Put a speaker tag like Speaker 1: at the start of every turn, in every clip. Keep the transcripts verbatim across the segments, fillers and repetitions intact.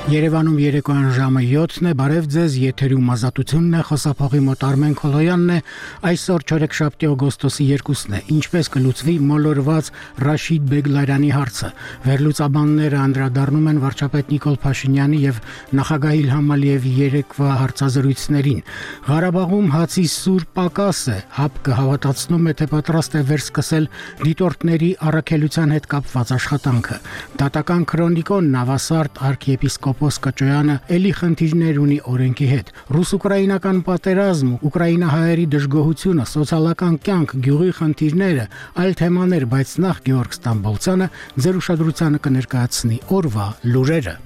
Speaker 1: Երևանում երեկոյան ժամը յոթն է, բարև ձեզ, եթերում ազատությունն է, խոսափողի մոտ Արմեն Քոլոյանն է, այսօր չորեքշաբթի օգոստոսի երկուսն է, ինչպես կլուծվի մոլորված Ռաշիդ Բեգլարյանի հարցը, վերլուծաբանները անդրադառնում են վարչապետ Նիկոլ Փաշինյանի և նախագահ Իլհամ Ալիևի երեկվա հարցազրույցներին, Ղարաբաղում հացի սուր պակաս է, ՀԱՊԿ հավատացնում է, թե պատրաստ է վերսկսել դիտորդների առաքելության հետ կապված աշխատանքը, դատական քրոնիկոն Նավասարդ արքիեպիսկոպոս Կճոյանը էլի խնդիրներ ունի օրենքի հետ, ռուս-ուկրաինական պատերազմ, ուկրաինահայերի դժգոհությունը, սոցիալական կյանք, գյուղի խնդիրները, այլ թեմաներ, բայց նախ Գեորգ Ստամբոլցյանը ձեր ուշադրությանը կներկայացնի օրվա լուրերը։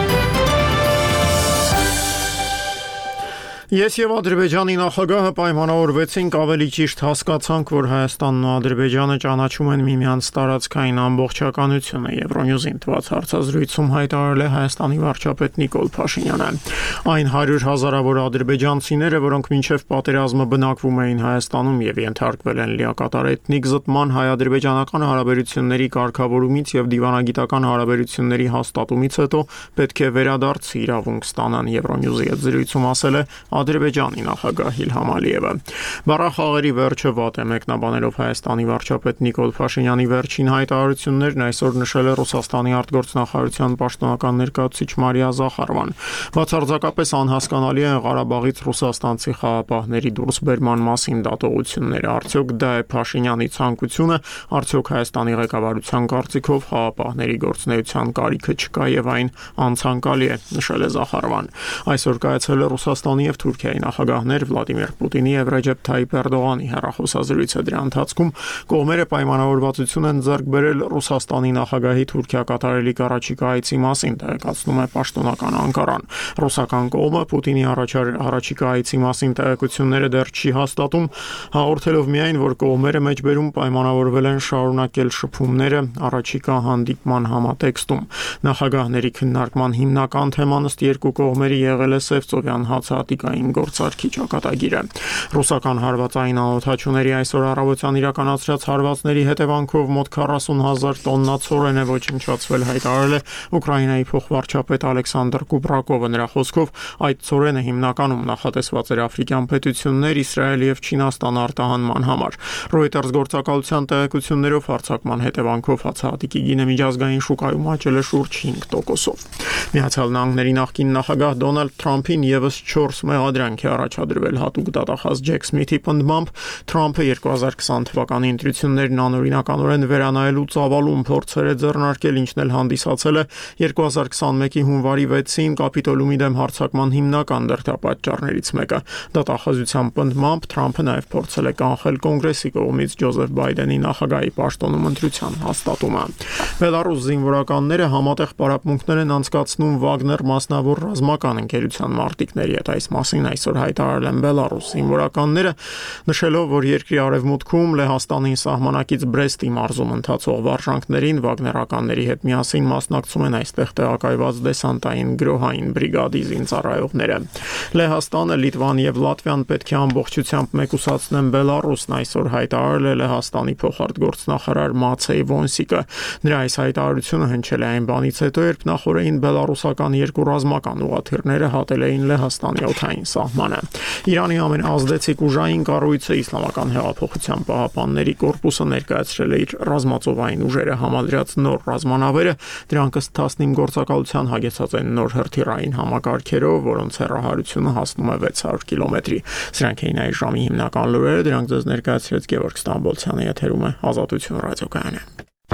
Speaker 2: Ես եւ Ադրբեջանի նախագահը պայմանավորվեցինք, ավելի ճիշտ հասկացանք, որ Հայաստանն ու Ադրբեջանը ճանաչում են միմյանց տարածքային ամբողջականությունը, Եվրոնյուզին տված հարցազրույցում հայտարարել է Հայաստանի վարչապետ Նիկոլ Փաշինյանը։ Այն հարյուր հազարավոր ադրբեջանցիները, որոնք մինչև պատերազմը բնակվում էին Հայաստանում եւ ենթարկվել են լիակատար էթնիկ զտման, հայ-ադրբեջանական հարաբերությունների կարգավորումից եւ դիվանագիտական հարաբերությունների հաստատումից հետո պետք է վերադարձի իրավունք ստանան, Եվրոնյուզի հետ զրույցում ասել է Ադրբեջանի նախագահ Իլհամ Ալիևը։ Բառախաղերի վերջը վատ է, մեկնաբանելով Հայաստանի վարչապետ Նիկոլ Փաշինյանի վերջին հայտարարություններն այսօր նշել է Ռուսաստանի արտգործնախարարության պաշտոնական ներկայացուցիչ Մարիա Զախարովան։ Բացարձակապես անհասկանալի է Ղարաբաղից ռուսաստանցի խաղապահների դուրսբերման մասին դատողությունները։ Արդյոք դա է Փաշինյանի ցանկությունը, արդյոք Հայաստանի ղեկավարության կարծիքով խաղապահների գործունեության կարիքը չկա եւ այն անցանկալի է, նշել է Զախարովան։ Այսօր կայացել է Ռուսաստանի եւ Թուրքիայի նախագահներ Վլադիմիր Պուտինի եւ Ռեջեփ Թայիփ Էրդողանի հեռախոսազրույցը, դրա ընթացքում կողմերը պայմանավորվածություն են ձեռք բերել Ռուսաստանի նախագահի Թուրքիա կատարելիք առաջիկա այցի մասին, տեղեկացնում է պաշտոնական Անկարան։ Ռուսական կողմը Պուտինի առաջիկա այցի մասին տեղեկությունները դեռ չի հաստատում, հաղորդելով միայն, որ կողմերը մեջբերում պայմանավորվել են շարունակել շփումները առաջիկա հանդիպման համատեքստում։ Նախագահների քննարկման հիմնական թեման ըստ երկու կողմերի եղել է Սևծովյան հացահատիկային գործարքի ճակատագիրը։ Ռուսական հարվածային անօդաչուների այսօր առավոտյան իրականացրած հարվածների հետևանքով մոտ քառասուն հազար տոննա ցորեն է ոչնչացվել, հայտարարել է Ուկրաինայի փոխվարչապետ Ալեքսանդր Կուբրակովը։ Նրա խոսքով այդ ցորենը հիմնականում նախատեսված էր աֆրիկյան պետություններ, Իսրայել եւ Չինաստան արտահանման համար։ Reuters գործակալության տեղեկություններով հարձակման հետևանքով հացահատիկի գինը միջազգային շուկայում աճել է շուրջ հինգ տոկոսով։ Միացյալ Նահանգների նախկին նախագահ Դոնալդ Թրամփին եւս չորս մեղադրանք է առաջադրվել հատուկ դատախազ Ջեք Սմիթի պնդմամբ Թրամփը երկու հազար քսան թվականի ընտրություններն անօրինականորեն վերանայելու ծավալուն փորձեր է ձեռնարկել, ինչն էլ հանդիսացել է երկու հազար քսանմեկի հունվարի վեցին Կապիտոլիումի դեմ հարձակման հիմնական դրդապատճառներից մեկը։ Դատախազության պնդմամբ Թրամփը նաև փորձել է կանխել կոնգրեսի կողմից Ջոզեֆ Բայդենի նախագահի պաշտոնում ընտրության հաստատումը։ Բելարուս զինվորականները համատեղ պարապմունքներ են անցկացնում Վագներ մասնավոր ռազմական ընկերության մարտիկների հետ, այս մասին այսօր հայտարարել են Բելարուս զինվորականները, նշելով, որ երկրի արևմուտքում Լեհաստանի սահմանակից Բրեստի մարզում ընթացող վարժանքներին վագներականների հետ միասին մասնակցում են այստեղ տեղակայված դեսանտային գրոհային բրիգադի զինծառայողները։ Լեհաստանը, Լիտվան եւ Լատվիան պետք է ամբողջությամբ մեկուսացնեն Բելարուսն, այսօր հայտարարել է Լեհաստանի փոխարտգործնախարար Մացեյ Վոնսիկը։ Նրա այս հայտարարությունը հնչել է այն բանից հետո, երբ նախորդին բելարուսական երկու ռազմական ուղղաթիռները հատել էին Լեհաստանի օդային սահմանը։ Իրանի ամենաազդեցիկ ուժային կառույցը Իսլամական հեղափոխության պահապանների կորպուսը ներկայացրել է իր ռազմածովային ուժերը համադրած նոր ռազմանավերը, դրանք ըստ տասնհինգ գործակալության հագեցած են նոր հրթիռային համակարգերով, որոնց հեռահարությունը հասնում է վեց հարյուր կիլոմետրի։ Սրանք էին այս ժամի հիմնական լուրերը, դրանք ձեզ ներկայացրեց Գեորգ Ստամբոլցյանը, եթերում է Ազատություն ռադիոկայանը։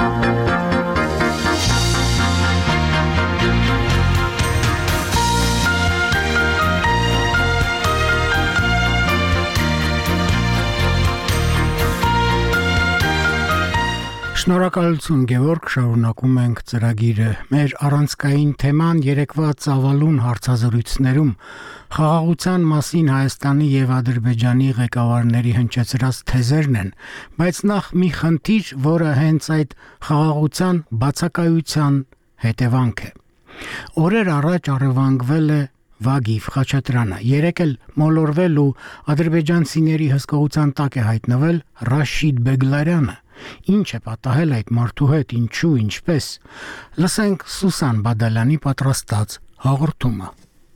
Speaker 1: Շնորհակալություն Գեորգ, շարունակում ենք ծրագիրը։ Մեր առանցքային թեման երեկվա ծավալուն հարցազրույցներում խաղաղության մասին Հայաստանի եւ Ադրբեջանի ղեկավարների հնչեցրած թեզերն են, բայց նախ մի խնդիր, որը հենց այդ խաղաղության բացակայության հետևանք է։ Օրեր առաջ առևանգվել է Վագիվ Խաչատրյանը, երեկ էլ մոլորվել ու ադրբեջանցիների հսկողության տակ է հայտնվել Ռաշիդ Բեգլարյանը։ Ինչ է պատահել այդ մարդու հետ, ինչու, ինչպես։ Լսենք Սուսան Բադալյանի պատրաստած հաղորդումը։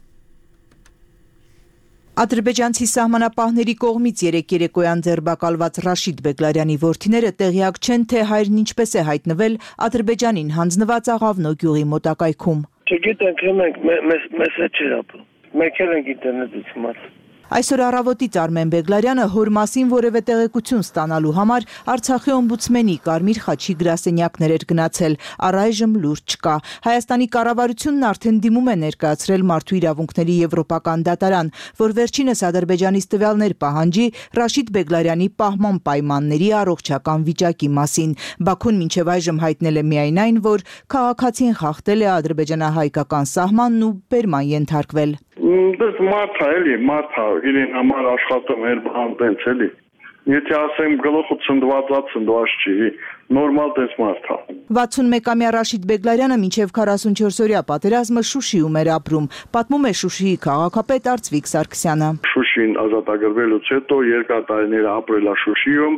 Speaker 3: Ադրբեջանցի սահմանապահների կողմից երեկ երեկոյան ձերբակալված Ռաշիդ Բեգլարյանի որդիները տեղյակ չեն, թե հայրն ինչպես է հայտնվել Ադրբեջանին հանձնված Աղավնո գյուղի մոտակայքում։
Speaker 4: Չգիտենք, մենք մեզ հետ չէր ապրում։ Մենք էլ ենք ինտերնետից իմաց։
Speaker 3: Այսօր առավոտից Արմեն Բեգլարյանը հոր մասին որևէ տեղեկություն ստանալու համար Արցախի օմբուդսմենի Կարմիր խաչի գրասենյակներ էր գնացել, առայժմ լուրջ չկա։ Հայաստանի կառավարությունն արդեն դիմում է ներկայացրել Մարդու իրավունքների եվրոպական դատարան, որ վերջինս Ադրբեջանից տվյալներ պահանջի Ռաշիդ Բեգլարյանի պահման պայմանների առողջական վիճակի մասին։ Բաքուն մինչև այժմ հայտնել է միայն այն, որ քաղաքացին խախտել է ադրբեջանահայկական սահմանն ու բերման ենթարկվել։
Speaker 5: Դες մարդ է, էլի, մարդ է, իրեն համար աշխատում էր բան տենց, էլի։ Եթե ասեմ գլուխը ծնդվածած ծնդված չի, նորմալ տես մարդ է։
Speaker 3: վաթսունմեկամյա Ռաշիդ Բեգլարյանը մինչև քառասունչորսօրյա պատերազմը Շուշիում էր ապրում, պատմում է Շուշիի քաղաքապետ Արծվիկ Սարգսյանը։
Speaker 5: Շուշին ազատագրվելուց հետո երկար տարիներ ապրել է Շուշիում,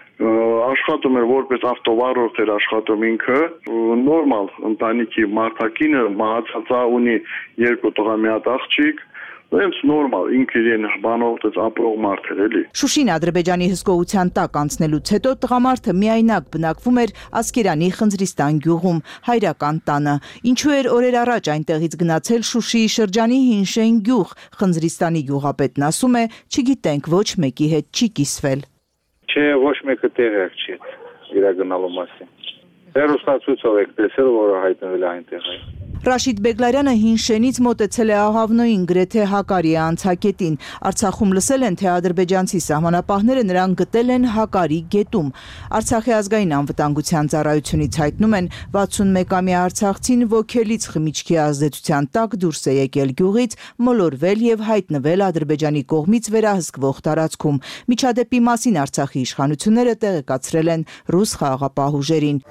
Speaker 5: աշխատում էր որպես ավտովարորդ էր աշխատում ինքը, նորմալ ընտանիքի մարդակինը մահացած ունի երկու տղա մի հատ աղջիկ, Հենց նորմալ ինքը իրեն բանողտից ապրող մարդ էր էլի։
Speaker 3: Շուշին Ադրբեջանի հսկողության տակ անցնելուց հետո տղամարդը միայնակ բնակվում էր Ասկերանի Խնձրիստան գյուղում, հայրական տանը։ Ինչու էր օրեր առաջ այնտեղից գնացել Շուշիի շրջանի Հինշեն գյուղ, Խնձրիստանի գյուղապետն ասում է, չգիտենք, ոչ մեկի հետ չի կիսվել։
Speaker 6: Չէ, ոչ մեկը տեղյակ չի իր գնալու մասին։ Հերոստացույցով եք տեսել, որը հայտնվել է այնտեղ։
Speaker 3: Ռաշիդ Բեգլարյանը Հինշենից մոտեցել է Աղավնոյին գրեթե Հակարի անցակետին։ Արցախում լսել են, թե ադրբեջանցի սահմանապահները նրան գտել են Հակարի գետում։ Արցախի ազգային անվտանգության ծառայությունից հայտնում են, վաթսունմեկամյա արցախցին ոգելից խմիչքի ազդեցության տակ դուրս է եկել գյուղից, մոլորվել եւ հայտնվել Ադրբեջանի կողմից վերահսկվող տարածքում։ Միջադեպի մասին Արցախի իշխանությունները տեղեկացրել են ռուս խաղաղապահ ուժերին։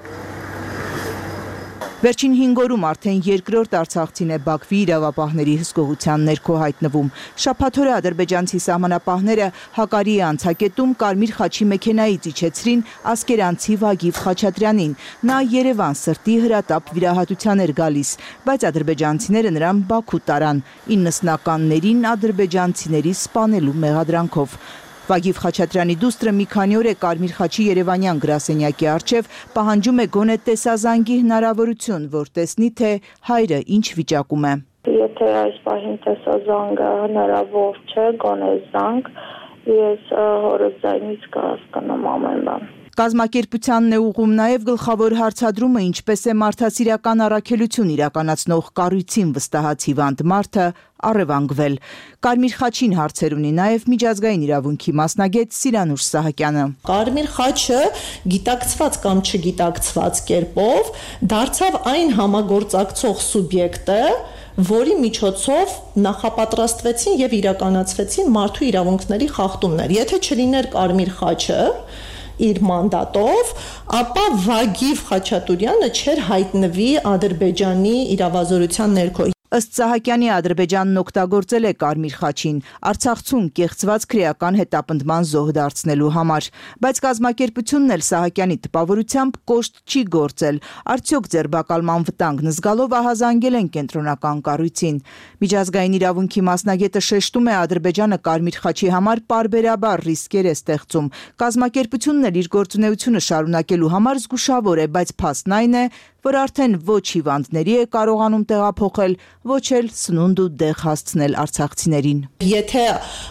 Speaker 3: Վերջին հինգ օրում արդեն երկրորդ արցախցին է Բաքվի իրավապահների հսկողության ներքո հայտնվում։ Շաբաթ օրը ադրբեջանցի սահմանապահները Հակարի անցակետում Կարմիր խաչի մեքենայից իջեցրին ասկերանցի Վագիվ Խաչատրյանին։ Նա Երևան սրտի հրատապ վիրահատության էր գալիս, բայց ադրբեջանցիները նրան Բաքու տարան, իննսնականներին ադրբեջանցիների սպանելու մեղադրանքով։ Վագիվ Խաչատրյանի դուստրը մի քանի օր է Կարմիր խաչի երևանյան գրասենյակի առջև պահանջում է գոնե տեսազանգի հնարավորություն, որ տեսնի, թե հայրը ինչ վիճակում է։
Speaker 7: Եթե այս պահին տեսազանգը հնարավոր չէ, գոնե զանգ, ես հորս ձայնից կհասկանամ ամեն բան։
Speaker 3: Կազմակերպությանն է ուղղում նաև գլխավոր հարցադրումը, ինչպես է մարդասիրական առաքելություն իրականացնող կառույցին վստահած հիվանդ մարդը առևանգվել։ Կարմիր խաչին հարցեր ունի նաև միջազգային իրավունքի մասնագետ Սիրանուշ Սահակյանը։
Speaker 8: Կարմիր խաչը գիտակցված կամ չգիտակցված կերպով դարձավ այն համագործակցող սուբյեկտը, որի միջոցով նախապատրաստվեցին եւ իրականացվեցին մարդու իրավունքների խախտումներ։ Եթե չլիներ Կարմիր խաչը իր մանդատով, ապա Վագիվ Խաչատուրյանը չէր հայտնվի Ադրբեջանի իրավազորության ներքո։
Speaker 3: Ըստ Սահակյանի Ադրբեջանն օգտագործել է Կարմիր խաչին Արցախցուն կեղծված քրեական հետապնդման զոհ դարձնելու համար, բայց կազմակերպությունն էլ Սահակյանի տպավորությամբ կոշտ չի գործել։ Արդյոք ձերբակալման վտանգն զգալով ահազանգել են կենտրոնական կառույցին։ Միջազգային իրավունքի մասնագետը շեշտում է Ադրբեջանը Կարմիր խաչի համար պարբերաբար ռիսկեր է ստեղծում։ Կազմակերպությունն էլ իր գործունեությունը շարունակելու համար զգուշավոր է, բայց փաստն այն է, որ արդեն ոչ հիվանդների է կարողանում տեղափոխել, ոչ էլ սնունդ ու դեղ հասցնել արցախցիներին։
Speaker 8: Եթե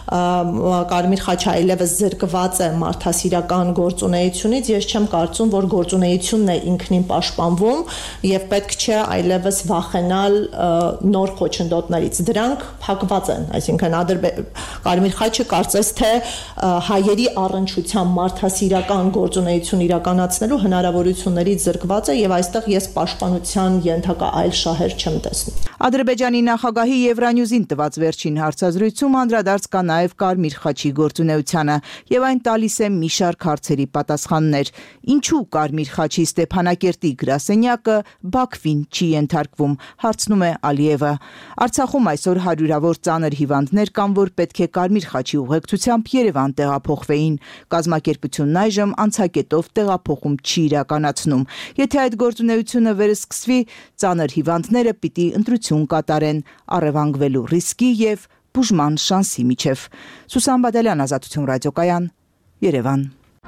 Speaker 8: Կարմիր խաչը այլևս զրկված է մարդասիրական գործունեությունից, ես չեմ կարծում, որ գործունեությունն է ինքնին պաշտպանվում եւ պետք չէ այլևս վախենալ նոր խոչընդոտներից։ Դրանք փակված են, այսինքն Կարմիր խաչը կարծես թե հայերի առնչությամբ մարդասիրական գործունեություն իրականացնելու հնարավորություններից զրկված է եւ այստեղ ես պաշտպանության ենթակա այլ շահեր չեմ տեսնում։
Speaker 3: Ադրբեջանի նախագահի Եվրանյուզին տված վերջին հարցազրույցում անդրադարձ կա նաև Կարմիր խաչի գործունեությանը եւ այն տալիս է մի շարք հարցերի պատասխաններ։ Ինչու Կարմիր խաչի Ստեփանակերտի գրասենյակը Բաքվին չի ենթարկվում, հարցնում է Ալիևը։ Արցախում այսօր հարյուրավոր ծանր հիվանդներ կան, որ պետք է Կարմիր խաչի ուղեկցությամբ Երևան տեղափոխվեին։ Կազմակերպությունն այժմ անցակետով տեղափոխում չի իրականացնում։ Եթե այդ գործունեությունը ծառայությունը վերսկսվի, ծանր հիվանդները պիտի ընտրություն կատարեն, առևանգվելու ռիսկի եւ բուժման շանսի միջև։ Սուսան Բադալյան, Ազատություն ռադիոկայան, Երևան։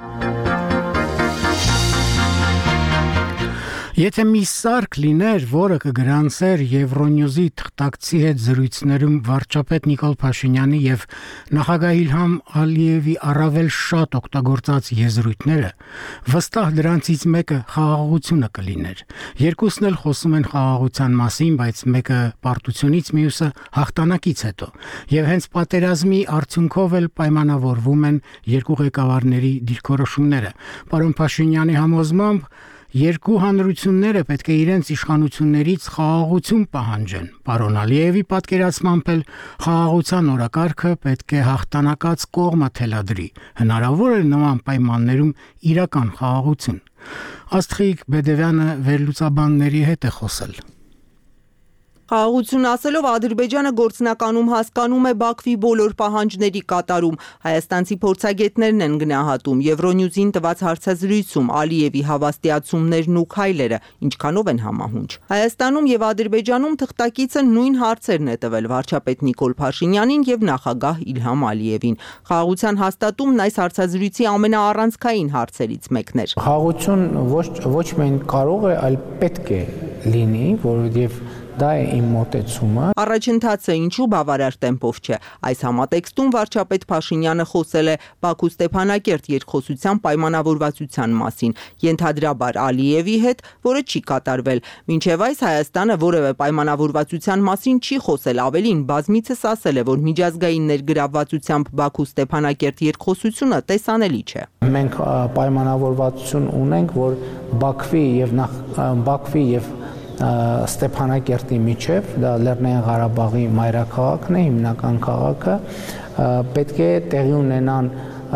Speaker 1: Եթե մի սարք լիներ, որը կգրանցեր Եվրոնյուզի թղթակցի հետ զրույցներում վարչապետ Նիկոլ Փաշինյանի եւ նախագահ Իլհամ Ալիևի առավել շատ օգտագործած եզրույթները, վստահ դրանցից մեկը խաղաղությունը կլիներ։ Երկուսն էլ խոսում են խաղաղության մասին, բայց մեկը պարտությունից, մյուսը հաղթանակից հետո։ Եվ հենց պատերազմի արդյունքով էլ պայմանավորվում են երկու ղեկավարների դիրքորոշումները։ Պարոն Փաշինյանի համոզմամբ երկու հանրությունները պետք է իրենց իշխանություններից խաղաղություն պահանջեն։ Պարոն Ալիևի պատկերացմամբ էլ խաղաղության օրակարգը պետք է հաղթանակած կողմը թելադրի։ Հնարավոր է նման պայմաններում իրական խաղաղություն։ Աստղիկ Բեդևյանը վերլուծաբանների հետ է խոսել։
Speaker 9: Խաղաղություն ասելով Ադրբեջանը գործնականում հասկանում է Բաքվի բոլոր պահանջների կատարում։ Հայաստանցի փորձագետներն են գնահատում Եվրոնյուզին տված հարցազրույցում Ալիևի հավաստիացումներն ու քայլերը ինչքանով են համահունչ։ Հայաստանում եւ Ադրբեջանում թղթակիցը նույն հարցերն է տվել վարչապետ Նիկոլ Փաշինյանին եւ նախագահ Իլհամ Ալիևին։ Խաղաղության հաստատումն այս հարցազրույցի ամենաառանցքային հարցերից մեկն էր։
Speaker 10: Խաղաղություն ոչ ոչ միայն կարող է, այլ պետք է լինի, որովհետեւ դա է իմ մոտեցումը։
Speaker 9: Առաջընթացը ինչու բավարար տեմպով չէ։ Այս համատեքստում վարչապետ Փաշինյանը խոսել է Բաքու-Ստեփանակերտ երկխոսության պայմանավորվածության մասին, ենթադրաբար Ալիևի հետ, որը չի կատարվել։ Մինչև այս Հայաստանը որևէ պայմանավորվածության մասին չի խոսել, ավելին բազմիցս ասել է, որ միջազգային ներգրավվածությամբ Բաքու-Ստեփանակերտ երկխոսությունը տեսանելի չէ։
Speaker 10: Մենք պայմանավորվածություն ունենք, որ Բաքվի եւ նախ Բաքվի եւ Ստեփանակերտի միջև, դա Լեռնային Ղարաբաղի մայրաքաղաքն է, հիմնական քաղաքը, պետք է տեղի ունենան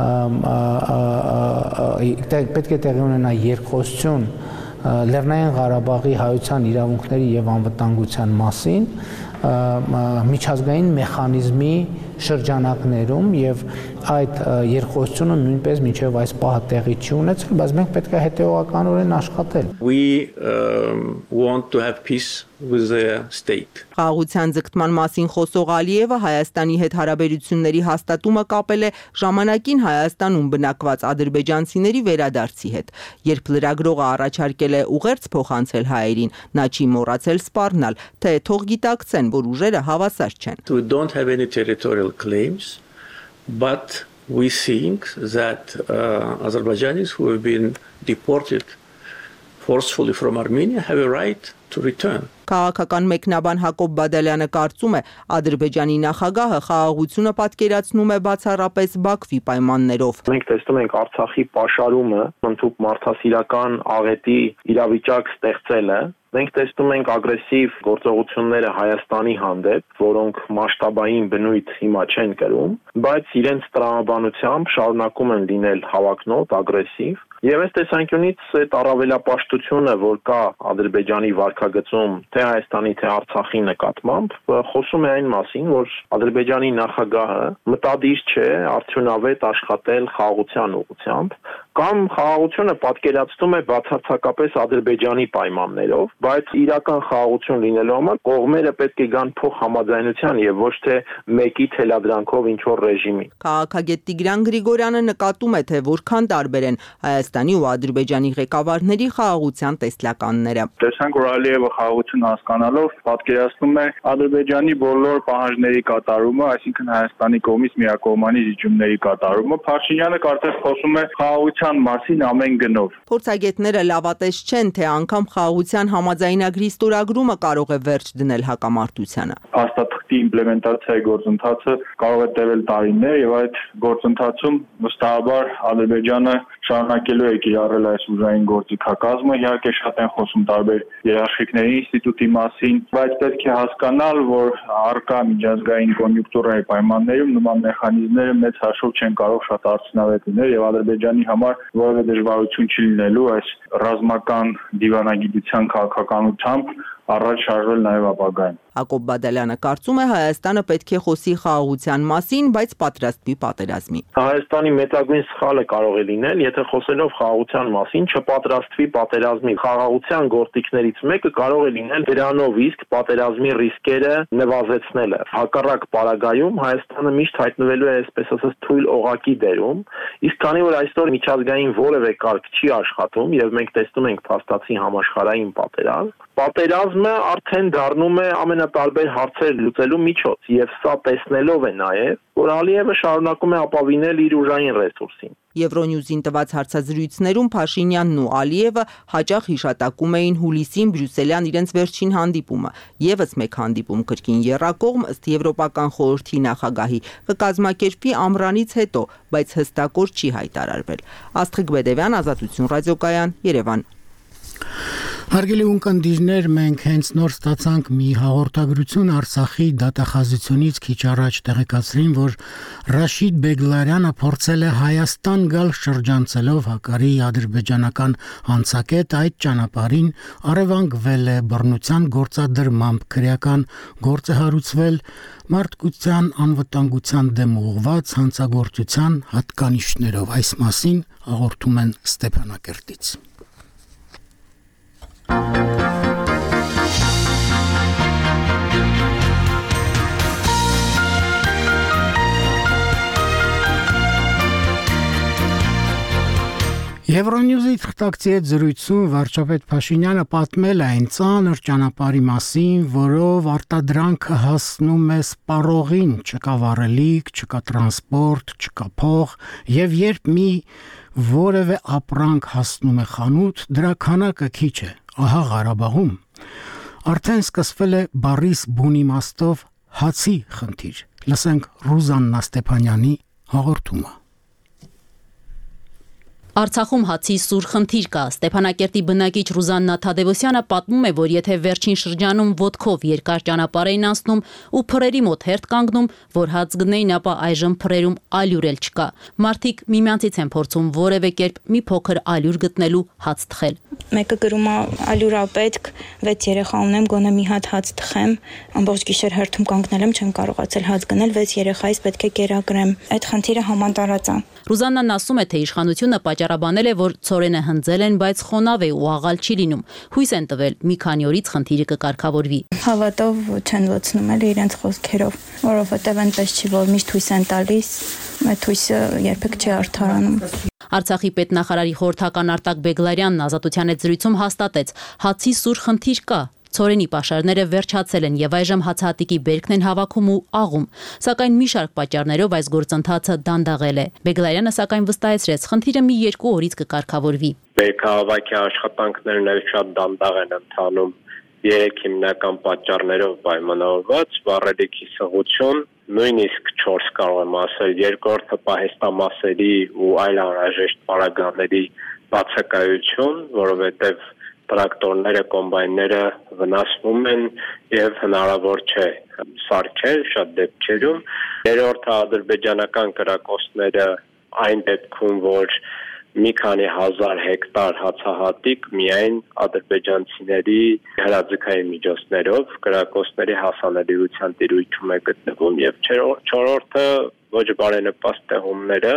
Speaker 10: պետք է տեղի ունենա երկխոսություն Լեռնային Ղարաբաղի հայության իրավունքների եւ անվտանգության մասին միջազգային մեխանիզմի շրջանակներում եւ այդ երկխոսությունը նույնպես մինչեւ այս պահը տեղի չի ունեցել, բայց մենք պետք է հետեւողականորեն աշխատել։
Speaker 11: We um, want to have peace with the state.
Speaker 9: Խաղաղության ձգտման մասին խոսող Ալիևը Հայաստանի հետ հարաբերությունների հաստատումը կապել է ժամանակին Հայաստանում բնակված ադրբեջանցիների վերադարձի հետ։ Երբ լրագրողը առաջարկել է ուղերձ փոխանցել հայերին, նա չի մոռացել սպառնալ, թե թող գիտակցեն, որ ուժերը հավասար չեն։
Speaker 11: We don't have any territorial claims, but we think that uh, Azerbaijanis who have been deported forcefully from Armenia have a right to return.
Speaker 9: Քաղաքական մեկնաբան Հակոբ Բադալյանը կարծում է, Ադրբեջանի նախագահը խաղաղությունը պատկերացնում է բացառապես Բաքվի պայմաններով։
Speaker 6: Մենք տեսնում ենք Արցախի պաշարումը, ընդհանուր մարդասիրական աղետի իրավիճակ ստեղծելը։ Մենք տեսնում ենք ագրեսիվ գործողությունները Հայաստանի հանդեպ, որոնք մասշտաբային բնույթ հիմա չեն կրում, բայց իրենց տրամաբանությամբ շարունակում են լինել հավակնոտ, ագրեսիվ։ Եվ այս տեսանկյունից այդ առավելապաշտությունը, որ կա Ադրբեջանի վարքագծում թե Հայաստանի, թե Արցախի նկատմամբ, խոսում է այն մասին, որ Ադրբեջանի նախագահը մտադիր չէ արդյունավետ աշխատել խաղաղության ուղղությամբ, կամ խաղաղությունը պատկերացնում է բացարձակապես Ադրբեջանի պայմաններով, բայց իրական խաղաղություն լինելու համար կողմերը պետք է գան փոխհամաձայնության եւ ոչ թե մեկի թելադրանքով ինչ որ ռեժիմի։
Speaker 9: Քաղաքագետ Տիգրան Գրիգորյանը նկատում է, թե որքան տարբեր են Հայաստանի ու Ադրբեջանի ղեկավարների խաղաղության տեսլականները։
Speaker 6: Տեսանք, որ Ալիևը խաղաղություն հասկանալով պատկերացնում է Ադրբեջանի բոլոր պահանջների կատարումը, այսինքն Հայաստանի կողմից միակողմանի զիջումների կատարումը։ Փաշինյանը կարծես խոսում է խաղաղության մասին ամեն գնով։
Speaker 9: Փորձագետները լավատես չեն, թե անգամ խաղաղության համաձայնագրի ստորագրումը կարող է վերջ դնել հակամարտությանը։
Speaker 6: Փաստաթղթի իմպլեմենտացիայի գործընթացը կարող է տևել տարիներ եւ այդ գործընթացում վստահաբար Ադրբեջանը շարունակելու է կիրառել այս ուժային գործիքակազմը։ Իհարկե շատ են խոսում տարբեր երաշխիքների ինստիտուտի մասին, բայց պետք է հասկանալ, որ առկա միջազգային կոնյունկտուրայի պայմաններում նման մեխանիզմները մեծ հաշվով չեն կարող շատ արդյունավետ լինել եւ Ադրբեջանի համար որևէ դժվարություն չի լինելու այս ռազմական դիվանագիտության քաղաքականությամբ առաջ շարժվել նաև ապագայում։
Speaker 9: Հակոբ Բադալյանը կարծում է Հայաստանը պետք է խոսի խաղաղության մասին, բայց պատրաստվի պատերազմի։
Speaker 6: Հայաստանի մեծագույն սխալը կարող է լինել, եթե խոսելով խաղաղության մասին չպատրաստվի պատերազմի։ Խաղաղության գործիքներից մեկը կարող է լինել դրանով իսկ պատերազմի ռիսկերը նվազեցնելը։ Հակառակ պարագայում Հայաստանը միշտ հայտնվելու է, այսպես ասած, թույլ օղակի դերում, իսկ քանի որ այսօր միջազգային որևէ կարգ չի աշխատում եւ մենք տեսնում ենք փաստացի համաշխարհային պատերազմ, պատերազմը արդեն դառնում է ամենատարբեր հարցեր լուծելու միջոց եւ սա տեսնելով է նաեւ, որ Ալիևը շարունակում է ապավինել իր ուժային ռեսուրսին։
Speaker 9: Եվրոնյուզին տված հարցազրույցներում Փաշինյանն ու Ալիևը հաճախ հիշատակում էին հուլիսին բրյուսելյան իրենց վերջին հանդիպումը, եւս մեկ հանդիպում կրկին եռակողմ ըստ Եվրոպական խորհրդի նախագահի կկազմակերպվի ամռանից հետո, բայց հստակոր չի հայտարարվել։ Աստղիկ Բեդևյան, Ազատություն ռադիոկայան, Երևան։
Speaker 1: Հարգելի ունկնդիրներ, մենք հենց նոր ստացանք մի հաղորդագրություն Արցախի դատախազությունից քիչ առաջ տեղեկացրին, որ Ռաշիդ Բեգլարյանը փորձել է Հայաստան գալ շրջանցելով Հակարի ադրբեջանական հանցակետ, այդ ճանապարհին առևանգվել է բռնության գործադրմամբ, քրեական գործ է հարուցվել մարդկության անվտանգության դեմ ուղղված հանցագործության հատկանիշներով։ Այս մասին հաղորդում են Ստեփանակերտից։ Եվրոնյուզի թղթակցի հետ զրույցում վարչապետ Փաշինյանը պատմել է այն ծանր ճանապարհի մասին, որով արտադրանքը հասնում է սպառողին, չկա վառելիք, չկա տրանսպորտ, չկա փող, եւ երբ մի որևէ ապրանք հասնում է խանութ, դրա քանակը քիչ է։ Ահա Ղարաբաղում արդեն սկսվել է բարիս բուն իմաստով հացի խնդիր։ Լսենք Ռուզաննա Ստեփանյանի հաղորդումը։
Speaker 12: Արցախում հացի սուր խնդիր կա։ Ստեփանակերտի բնակիչ Ռուզաննա Թադևոսյանը պատմում է, որ եթե վերջին շրջանում ոտքով երկար ճանապարհ էին անցնում ու փռերի մոտ հերթ կանգնում, որ հաց գնեին, ապա այժմ փռերում ալյուր էլ չկա։ Մարդիկ միմյանցից են փորձում որևէ կերպ մի փոքր ալյուր գտնելու հաց թխել։
Speaker 13: Մեկը գրում է ալյուրա պետք, վեց երեխա ունեմ, գոնե մի հատ հաց թխեմ, ամբողջ գիշեր հերթում կանգնել եմ, չեմ կարողացել հաց գնել, վեց երեխայից պետք է կերակրեմ։ Այդ խնդիրը համատարած է։
Speaker 12: Ռուզաննան ասում է, թե իշխանությունը պատճառաբանել է, որ ցորենը հնձել են, բայց խոնավ է ու աղալ չի լինում։ Հույս են տվել մի քանի օրից խնդիրը կկարգավորվի։
Speaker 13: Հավատով չեն լցնում էլ իրենց խոսքերով, որովհետև այնպես չի, որ միշտ հույս են տալիս, այդ հույսը երբեք չի արդարանում։
Speaker 12: Արցախի պետնախարարի խորհրդական Արտակ Բեգլարյանն Ազատության հետ զրույցում հաստատեց, հացի սուր խնդիր կա։ Ցորենի պաշարները վերջացել են եւ այժմ հացահատիկի բերքն են հավաքում ու աղում, սակայն մի շարք պատճառներով այս գործընթացը դանդաղել է։ Բեգլարյանը սակայն վստահեցրեց, խնդիրը մի երկու օրից կկարգավորվի։
Speaker 6: Բերքահավաքի աշխատանքներն էլ շատ դանդաղ են ընթանում երեք հիմնական պատճառներով պայմանավորված՝ վառելիքի սղություն, նույնիսկ չորս կարող եմ ասել, երկրորդը պահեստամասերի ու այլ անհրաժեշտ պարագաների բացակայություն, որովհետև տրակտորները, կոմբայնները վնասվում են եւ հնարավոր չէ սարքել շատ դեպքերում։ Երրորդը ադրբեջանական կրակոցները այն դեպքում, որ մի քանի հազար հեկտար հացահատիկ միայն ադրբեջանցիների հրաձգային միջոցներով կրակոցների հասանելիության տիրույթում է գտնվում եւ չորրորդը ոչ բարենպաստ տեղումները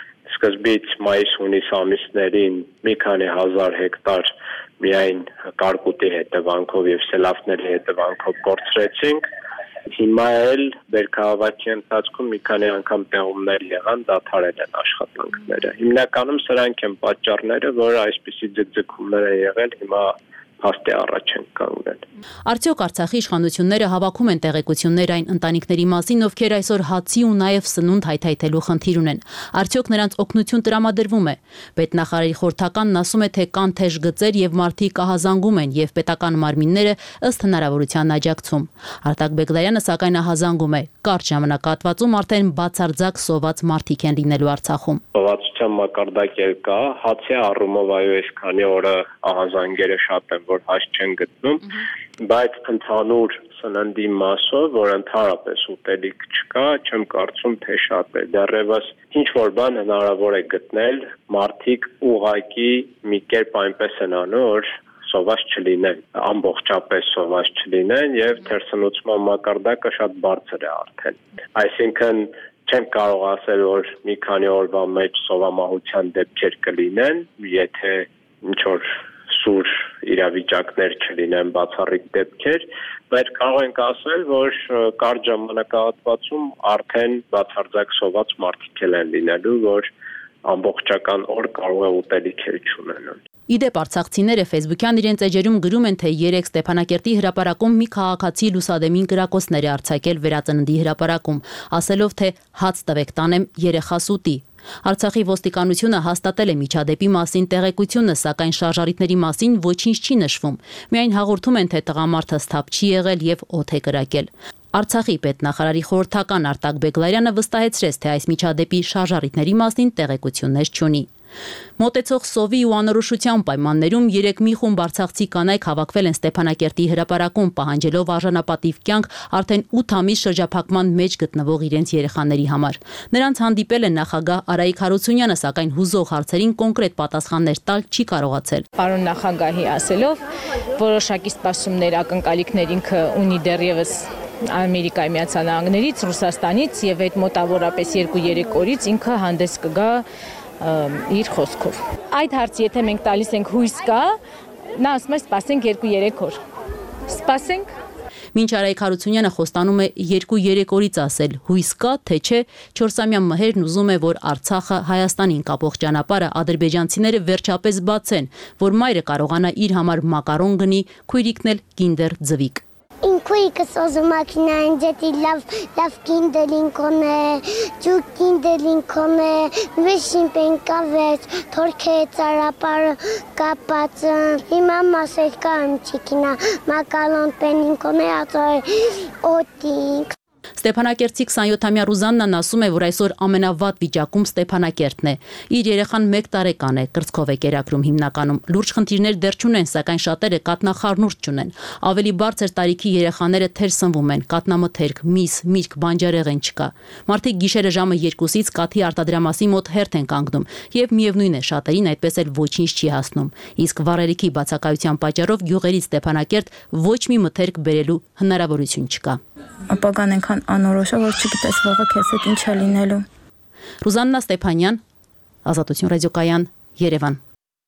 Speaker 6: սկզբից մայիս-հունիս ամիսներին մի քանի հազար հեկտար միայն կարկուտի հետևանքով եւ սելավների հետևանքով կորցրեցինք։ Հիմա էլ բերքահավաքի ընթացքում մի քանի անգամ տեղումներ եղան, դադարել են աշխատանքները։ Հիմնականում սրանք են պատճառները, որ այսպիսի ձգձգումներ են եղել, հիմա հաստի առաջ են կանգնել։
Speaker 12: Արդյոք Արցախի իշխանությունները հավաքում են տեղեկություններ այն ընտանիքների մասին, ովքեր այսօր հացի ու նաև սնունդ հայթայթելու խնդիր ունեն։ Արդյոք նրանց օգնություն տրամադրվում է։ Պետնախարարի խորհրդականն ասում է, թե կան թեժ գծեր եւ մարդիկ ահազանգում են եւ պետական մարմինները ըստ հնարավորության աջակցում։ Արտակ Բեգլարյանը սակայն ահազանգում է, կարճ ժամանակահատվածում արդեն բացարձակ սոված մարդիկ են լինելու Արցախում։
Speaker 6: Սովածության մակարդակ էլ կա, հացի առումով այո, այսքանի օրը ահազանգերը շատ են, որ հաց չեն գտնում, բայց ընդհանուր սննդի մասով, որ ընդհանրապես ուտելիք չկա, չեմ կարծում, թե շատ է։ Դեռևս ինչ որ բան հնարավոր է գտնել, մարդիկ ուղղակի մի կերպ այնպես են անում, որ սոված չլինեն, ամբողջապես սոված չլինեն եւ թերսնուցման մակարդակը շատ բարձր է արդեն։ Այսինքն չեմ կարող ասել, որ մի քանի օրվա մեջ սովամահության դեպքեր կլինեն, եթե ինչ որ սուր իրավիճակներ չլինեն, բացառիկ դեպքեր, բայց կարող ենք ասել, որ կարճ ժամանակահատվածում արդեն բացարձակ սոված մարդիկ են լինելու, որ ամբողջական օր կարող է ուտելիքեր չունենան։
Speaker 12: Իդեպ արցախցիները Facebook-յան իրենց էջերում գրում են, թե երեք Ստեփանակերտի հրապարակում մի քաղաքացի լուսադեմին կրակոցներ է արձակել վերածննդի հրապարակում, ասելով, թե հաց տվեք տանեմ երեխաս ուտի։ Արցախի ոստիկանությունը հաստատել է միջադեպի մասին տեղեկությունը, սակայն շարժարիտների մասին ոչինչ չի նշվում։ Միայն հաղորդում են, թե տղամարդը սթափ չի եղել եւ օդ է կրակել։ Արցախի պետնախարարի խորհրդական Արտակ Բեգլարյանը վստահեցրեց, թե այս միջադեպի շարժարիտների մասին տեղեկություններ չունի։ Մոտեցող սովի ու անորոշության պայմաններում երեք մի խումբ արցախցի կանայք հավաքվել են Ստեփանակերտի հրապարակում, պահանջելով արժանապատիվ կյանք արդեն ութ ամիս շրջափակման մեջ գտնվող իրենց երեխաների համար։ Նրանց հանդիպել է նախագահ Արայիկ Հարությունյանը, սակայն հուզող հարցերին կոնկրետ պատասխաններ տալ չի կարողացել։
Speaker 14: Պարոն նախագահի ասելով, որոշակի սպասումներ, ակնկալիքներ ինքը ունի դեռևս Ամերիկայի Միացյալ Նահանգներից, Ռուսաստանից եւ այդ մոտավորապես երկու-երեք օրից ինքը հանդես կգա իր խոսքով։ Այդ հարցը եթե մենք տալիս ենք հույս կա, նա ասում է սպասենք երկու-երեք օր։ Սպասենք։
Speaker 12: Մինչ Արայիկ Հարությունյանը խոստանում է երկու-երեք օրից ասել հույս կա, թե չէ, չորսամյա Մհերն ուզում է, որ Արցախը Հայաստանին կապող ճանապարհը ադրբեջանցիները վերջապես բացեն, որ մայրը կարողանա իր համար մակարոն գնի, քույրիկն էլ կինդեր ձվիկ։
Speaker 15: Ինքույքս ոզում մակինային ջետի լավ լավ կինդելինքոն է, ջուկ կինդելինքոն է, վիշին պենկավեց, թորքե ծարապարը կապած, հիմա մասել կարմ չիկինա, մակալոն պենինքոն է ածոր օտինք։
Speaker 12: Ստեփանակերտի քսանյոթամյա Ռուզաննան ասում է, որ այսօր ամենավատ վիճակում Ստեփանակերտն է։ Իր երեխան մեկ տարեկան է, կրծքով է կերակրում հիմնականում։ Լուրջ խնդիրներ դեռ չունեն, սակայն շատերը կատնախառնուրդ չունեն։ Ավելի բարձր տարիքի երեխաները թեր սնվում են, կատնամթերք, միս, միրգ, բանջարեղեն չկա։ Մարդիկ գիշերը ժամը երկուսից կաթի արտադրամասի մոտ հերթ են կանգնում, եւ միևնույն է, շատերին այդպես էլ ոչինչ չի հասնում։ Իսկ վառելիքի բացակայության պատճառով գյուղերից Ստեփանակերտ ոչ մի մթերք բերելու հնարավորություն չկա։
Speaker 13: Ապագան այնքան անորոշ է, որ չգիտես վաղը քեզ հետ ինչ է լինելու։
Speaker 12: Ռուզաննա Ստեփանյան, Ազատություն ռադիոկայան, Երևան։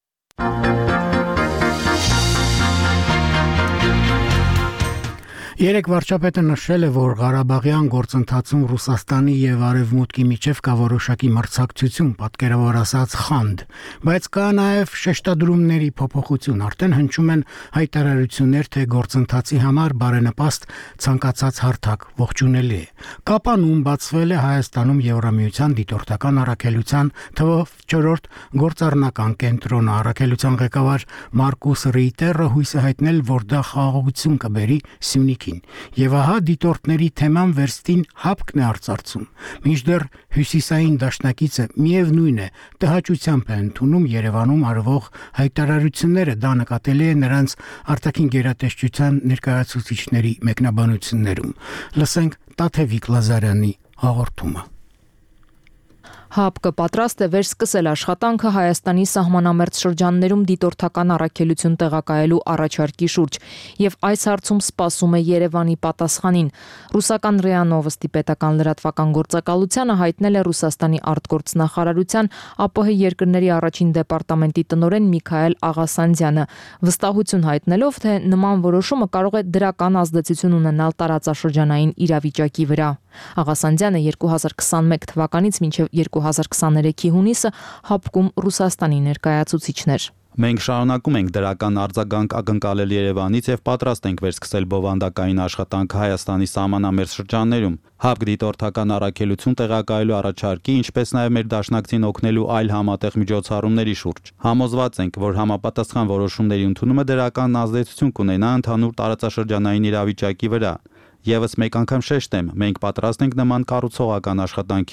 Speaker 1: Երեք վարչապետը նշել է, որ Ղարաբաղյան գործընթացում Ռուսաստանի եւ Արևմուտքի միջև կա որոշակի մրցակցություն, պատկերավոր ասած խանդ, բայց կա նաեւ շեշտադրումների փոփոխություն, արդեն հնչում են հայտարարություններ, թե գործընթացի համար բարենպաստ ցանկացած հարթակ ողջունելի է։ Կապանում բացվել է Հայաստանում Եվրամիության դիտորդական առաքելության թվով չորրորդ գործառնական կենտրոնը, առաքելության ղեկավար Մարկուս Ռիյտերը հույս է հայտնել, որ դա խաղաղություն կբերի Սյունիքի։ Եվ ահա դիտորդների թեման վերստին հապկն է արծարծում։ Մինչդեռ հյուսիսային դաշնակիցը միևնույն է, տհաճությամբ է ընդունում Երևանում արվող հայտարարությունները, դա նկատելի է նրանց արտաքին գերատեսչության ներկայացուցիչների մեկնաբանություններում։ Լսենք Տաթևիկ Լազարյանի հաղորդումը։
Speaker 16: ՀԱՊԿ պատրաստ է վերսկսել աշխատանքը Հայաստանի սահմանամերձ շրջաններում դիտորդական առաքելություն տեղակայելու առաջարկի շուրջ եւ այս հարցում սպասում է Երևանի պատասխանին։ Ռուսական ՌԻԱ Նովոստի պետական լրատվական գործակալությանը հայտնել է Ռուսաստանի արտգործնախարարության ԱՊՀ երկրների առաջին դեպարտամենտի տնօրեն Միքայել Աղասանդյանը, վստահություն հայտնելով, թե նման որոշումը կարող է դրական ազդեցություն ունենալ տարածաշրջանային իրավիճակի վրա։ Աղասանդյանը երկու հազար քսանմեկ թվականից մինչև երկու հազար քսաներեքի հունիսը ՀԱՊԿ-ում Ռուսաստանի ներկայացուցիչն էր։
Speaker 17: Մենք շարունակում ենք դրական արձագանք ակնկալել Երևանից եւ պատրաստ ենք վերսկսել բովանդակային աշխատանք Հայաստանի սահմանամերձ շրջաններում։ ՀԱՊԿ դիտորդական առաքելություն տեղակայելու առաջարկի, ինչպես նաեւ մեր դաշնակցին օգնելու այլ համատեղ միջոցառումների շուրջ։ Համոզված ենք, որ համապատասխան որոշումների ընդունումը դրական ազդեցություն կունենա ընդհանուր տարածաշրջանային իրավիճակի վրա։ Եվս մեկ անգամ շեշտեմ, մենք պատրաստ ենք նման կառուցողական աշխատանքի։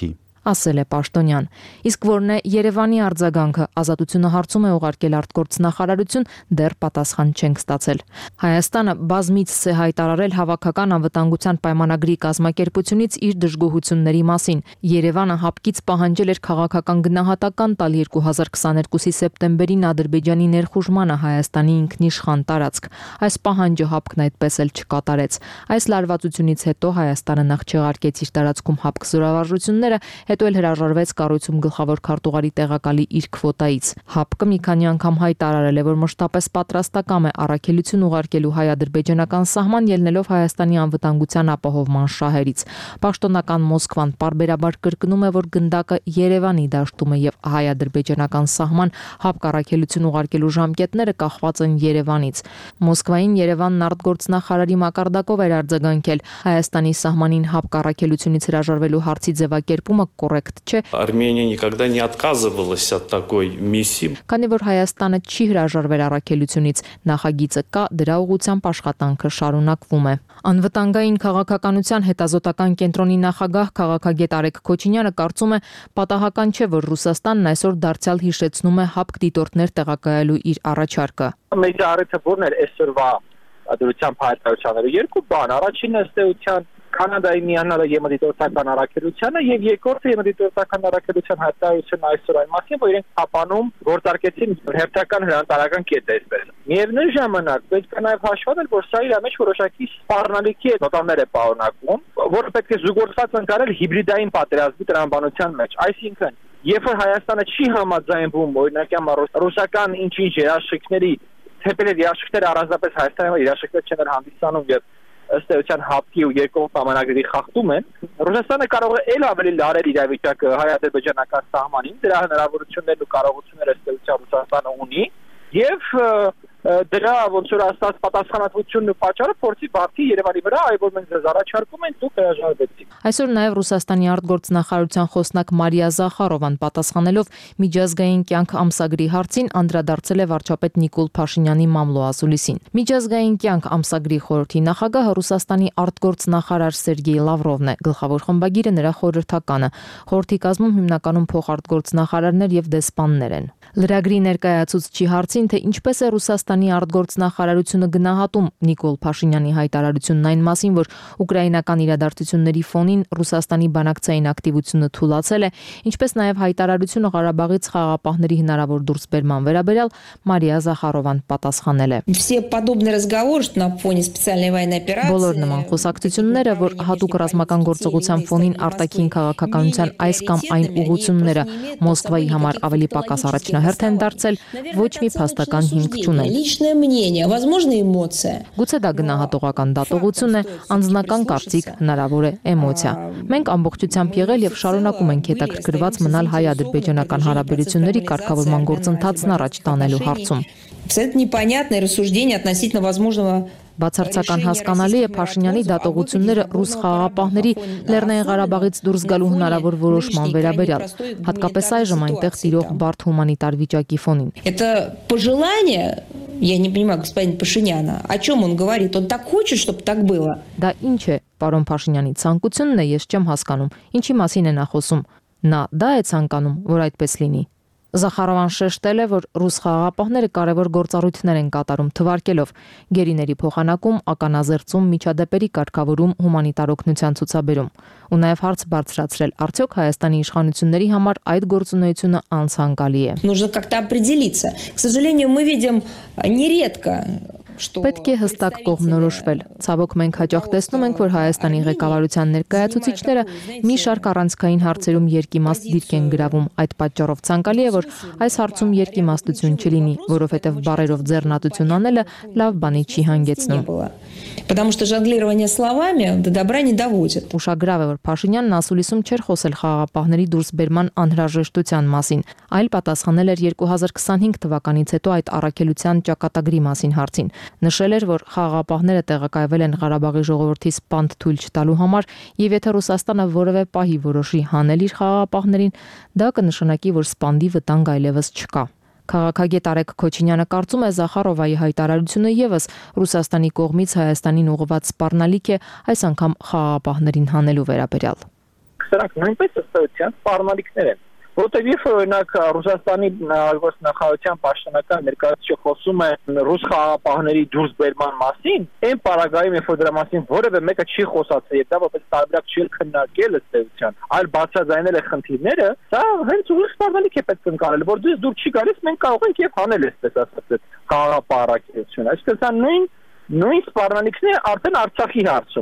Speaker 16: ասել է Պաշտոնյան։ Իսկ որն է Երևանի արձագանքը, Ազատությունը հարցում է ուղարկել արտգործնախարարություն, դեռ պատասխան չենք ստացել։ Հայաստանը բազմիցս է հայտարարել հավաքական անվտանգության պայմանագրի կազմակերպությունից իր դժգոհությունների մասին։ Երևանը հապկից պահանջել էր քաղաքական գնահատական տալ երկու հազար քսաներկուսի սեպտեմբերին Ադրբեջանի ներխուժմանը Հայաստանի ինքնիշխան տարածք։ Այս պահանջը հապկն այդպես էլ չկատարեց։ Այս լարվածությունից հետո Հայաստանը նախ չեղարկեց իր տարածքում հապկ զորավարժությունները, հետո էլ հրաժարվեց կառույցում գլխավոր քարտուղարի տեղակալի իր քվոտայից։ Հապկը մի քանի անգամ հայտարարել է, որ մշտապես պատրաստակամ է առաքելություն ուղարկելու հայ-ադրբեջանական սահման, ելնելով Հայաստանի անվտանգության ապահովման շահերից։ Պաշտոնական Մոսկվան պարբերաբար կրկնում է, որ գնդակը Երևանի դաշտում է եւ հայ-ադրբեջանական սահման հապկ առաքելություն ուղարկելու ժամկետները կախված են Երևանից։ Մոսկվային Երևանն արտգործնախարարի մակարդակով էր արձագանքել Հայաստանի սահմանին հապկ առաքելությունից հրաժարվելու հարցի ձևակերպումը կոռեկտ չէ։
Speaker 18: Армения никогда не отказывалась от такой миссии.
Speaker 16: Քանի որ Հայաստանը չի հրաժարվել առաքելությունից, նախագիծը կա, դրա ուղղությամբ աշխատանքը շարունակվում է։ Անվտանգային քաղաքականության հետազոտական կենտրոնի նախագահ քաղաքագետ Արեգ Քոչինյանը կարծում է, պատահական չէ, որ Ռուսաստանն այսօր դարձյալ հիշեցնում է հապկ դիտորդներ տեղակայելու իր առաջարկը։
Speaker 6: Մեր առիթը որն էր այսօրվա դրությամբ հայտարարությունները երկու բան, առաջինը ըստ էության Կանադայի միանալը ԵՄ-դիտորդական առաքելությանը եւ երկրորդը ԵՄ-դիտորդական առաքելության հայտարարությունն այսօր այն մասին, որ իրենք Թապանում գործարկեցին հերթական հրանտարական կետ այսպես։ Միևնույն ժամանակ պետք է նաեւ հաշվառել, որ սա իր մեջ որոշակի սպառնալիքի նոտաներ է պարունակում, որը պետք է զուգորդված ընկալել հիբրիդային պատերազմի տրամաբանության մեջ։ Այսինքն, երբ որ Հայաստանը չի համաձայնվում օրինակ ռուսական ինչ-ինչ երաշխիքների, թեպել երաշխիքները առանձնապես Հայաստանի երաշխիքներ չեն հանդիսանում եւ ըստ էության հապկի ու երկկողմ պայմանագրի խախտում են, Ռուսաստանը կարող է ել ավելի լարել իրավիճակը հայ-ադրբեջանական սահմանին, դրա հնարավորություններն ու կարողությունները ըստ էության Ռուսաստանը ունի եւ դրա ոնց որ ասած պատասխանատվությունն ու պատճառը փորձի բացի Երևանի վրա, այլ որ մենք ձեզ առաջարկում ենք, դուք հրաժարվեցիք։
Speaker 16: Այսօր նաև Ռուսաստանի արտգործնախարարության խոսնակ Մարիա Զախարովան պատասխանելով միջազգային կյանք ամսագրի հարցին անդրադարձել է վարչապետ Նիկոլ Փաշինյանի մամլո ասուլիսին։ Միջազգային կյանք ամսագրի խորհրդի նախագահը Ռուսաստանի արտգործնախարար Սերգեյ Լավրովն է, գլխավոր խմբագիրը նրա խորհրդականը։ Խորհրդի կազմում հիմնականում փոխարտգործնախարարներ եւ դեսպաններ են։ Լրագրի ներկայացուցչի հարցին, թե ինչպես է Ռուսաստանի արտգործնախարարությունը գնահատում Նիկոլ Փաշինյանի հայտարարությունն այն մասին, որ ուկրաինական իրադարձությունների ֆոնին Ռուսաստանի բանակցային ակտիվությունը թուլացել է, ինչպես նաև հայտարարությունը Ղարաբաղից խաղաղապահների հնարավոր դուրսբերման վերաբերյալ, Մարիա Զախարովան պատասխանել է. Բոլոր նման խոսակցությունները, որ հատուկ ռազմական գործողության ֆոնին արտաքին քաղաքականության այս կամ այն ուղղությունները Մոսկվայի համար ավելի պակաս առաջնահերթ են դարձել, ոչ մի փաստական հիմք չունեն։ Գուցե դա գնահատողական դատողություն է, անձնական կարծիք, հնարավոր է էմոցիա։ Մենք ամբողջությամբ եղել եւ շարունակում ենք հետաքրքրված մնալ հայ-ադրբեջանական հարաբերությունների կարգավորման գործընթացն առաջ տանելու հարցում։ Բացարձական հասկանալի է Փաշինյանի դատողությունները ռուս խաղաղապահների Լեռնային Ղարաբաղից դուրս գալու հնարավոր որոշման վերաբերյալ, հատկապես այժմ այնտեղ տիրող բարդ հումանիտար վիճակի ֆոնին։
Speaker 19: Я не понимаю, господин Пашиняна, о чем он говорит? Он так хочет, чтобы так было.
Speaker 16: Դա ինչ է, պարոն Փաշինյանի ցանկությունն է, ես չեմ հասկանում։ Ինչի մասին է նա խոսում։ Նա դա է ցանկանում, որ այդպես լինի։ Զախարովան շեշտել է, որ ռուս խաղաղապահները կարևոր գործառույթներ են կատարում, թվարկելով գերիների փոխանակում, ականազերծում, միջադեպերի կարգավորում, հումանիտար օգնության ցուցաբերում։ Ու նաև հարց բարձրացրել, արդյոք Հայաստանի իշխանությունների համար այդ գործունեությունը անցանկալի է։
Speaker 19: Нужно как-то определиться. К сожалению, мы видим нередко
Speaker 16: Պետք է հստակ կողմնորոշվել։ Ցավոք մենք հաճախ տեսնում ենք, որ Հայաստանի ղեկավարության ներկայացուցիչները մի շարք առանցքային հարցերում երկիմաստ դիրք են գրավում։ Այդ պատճառով ցանկալի է, որ այս հարցում երկիմաստություն չլինի, որովհետև բառերով ձեռնատություն անելը լավ բանի չի հանգեցնում։
Speaker 19: Потому что жонглирование словами до добра не доводит.
Speaker 16: Ուշագրավ է, որ Փաշինյանն ասուլիսում չէր խոսել խաղաղապահների դուրսբերման անհրաժեշտության մասին, այլ պատասխանել էր երկու հազար քսանհինգ թվականից հետո այդ առաքելության ճակատագրի մասին հարցին։ Նշել էր, որ խաղաղապահները տեղակայվել են Ղարաբաղի ժողովրդի սպանդ թույլ չտալու համար, եւ եթե Ռուսաստանը որևէ պահի որոշի հանել իր խաղաղապահներին, դա կնշանակի, որ սպանդի վտանգ այլևս չկա։ Քաղաքագետ Արեգ Քոչինյանը կարծում է Զախարովայի հայտարարությունը եւս Ռուսաստանի կողմից Հայաստանին ուղղված սպառնալիք է, այս անգամ խաղաղապահներին հանելու վերաբերյալ։
Speaker 6: К Դրանք նույնպես ըստ էության սպառնալիքներ են։ Որտեղ երբ օրինակ Ռուսաստանի նախարարության պաշտոնական ներկայացուցիչը խոսում է ռուս խաղաղապահների դուրսբերման մասին, այն պարագայում երբ որ դրա մասին որևէ մեկը չի խոսացել, եւ դա որպես տարբերակ չի քննարկել ըստ էության, այլ բացաձայնել է խնդիրները, դա հենց ուղիղ սպառնալիք է պետք ընկալել, որ դուք դուր չի գալիս, մենք կարող ենք եւ հանել այսպես ասած խաղաղապահ առաքելությունը։ Այսինքն դա նույն նույն սպառնալիքն է արդեն Արցախի հարցում։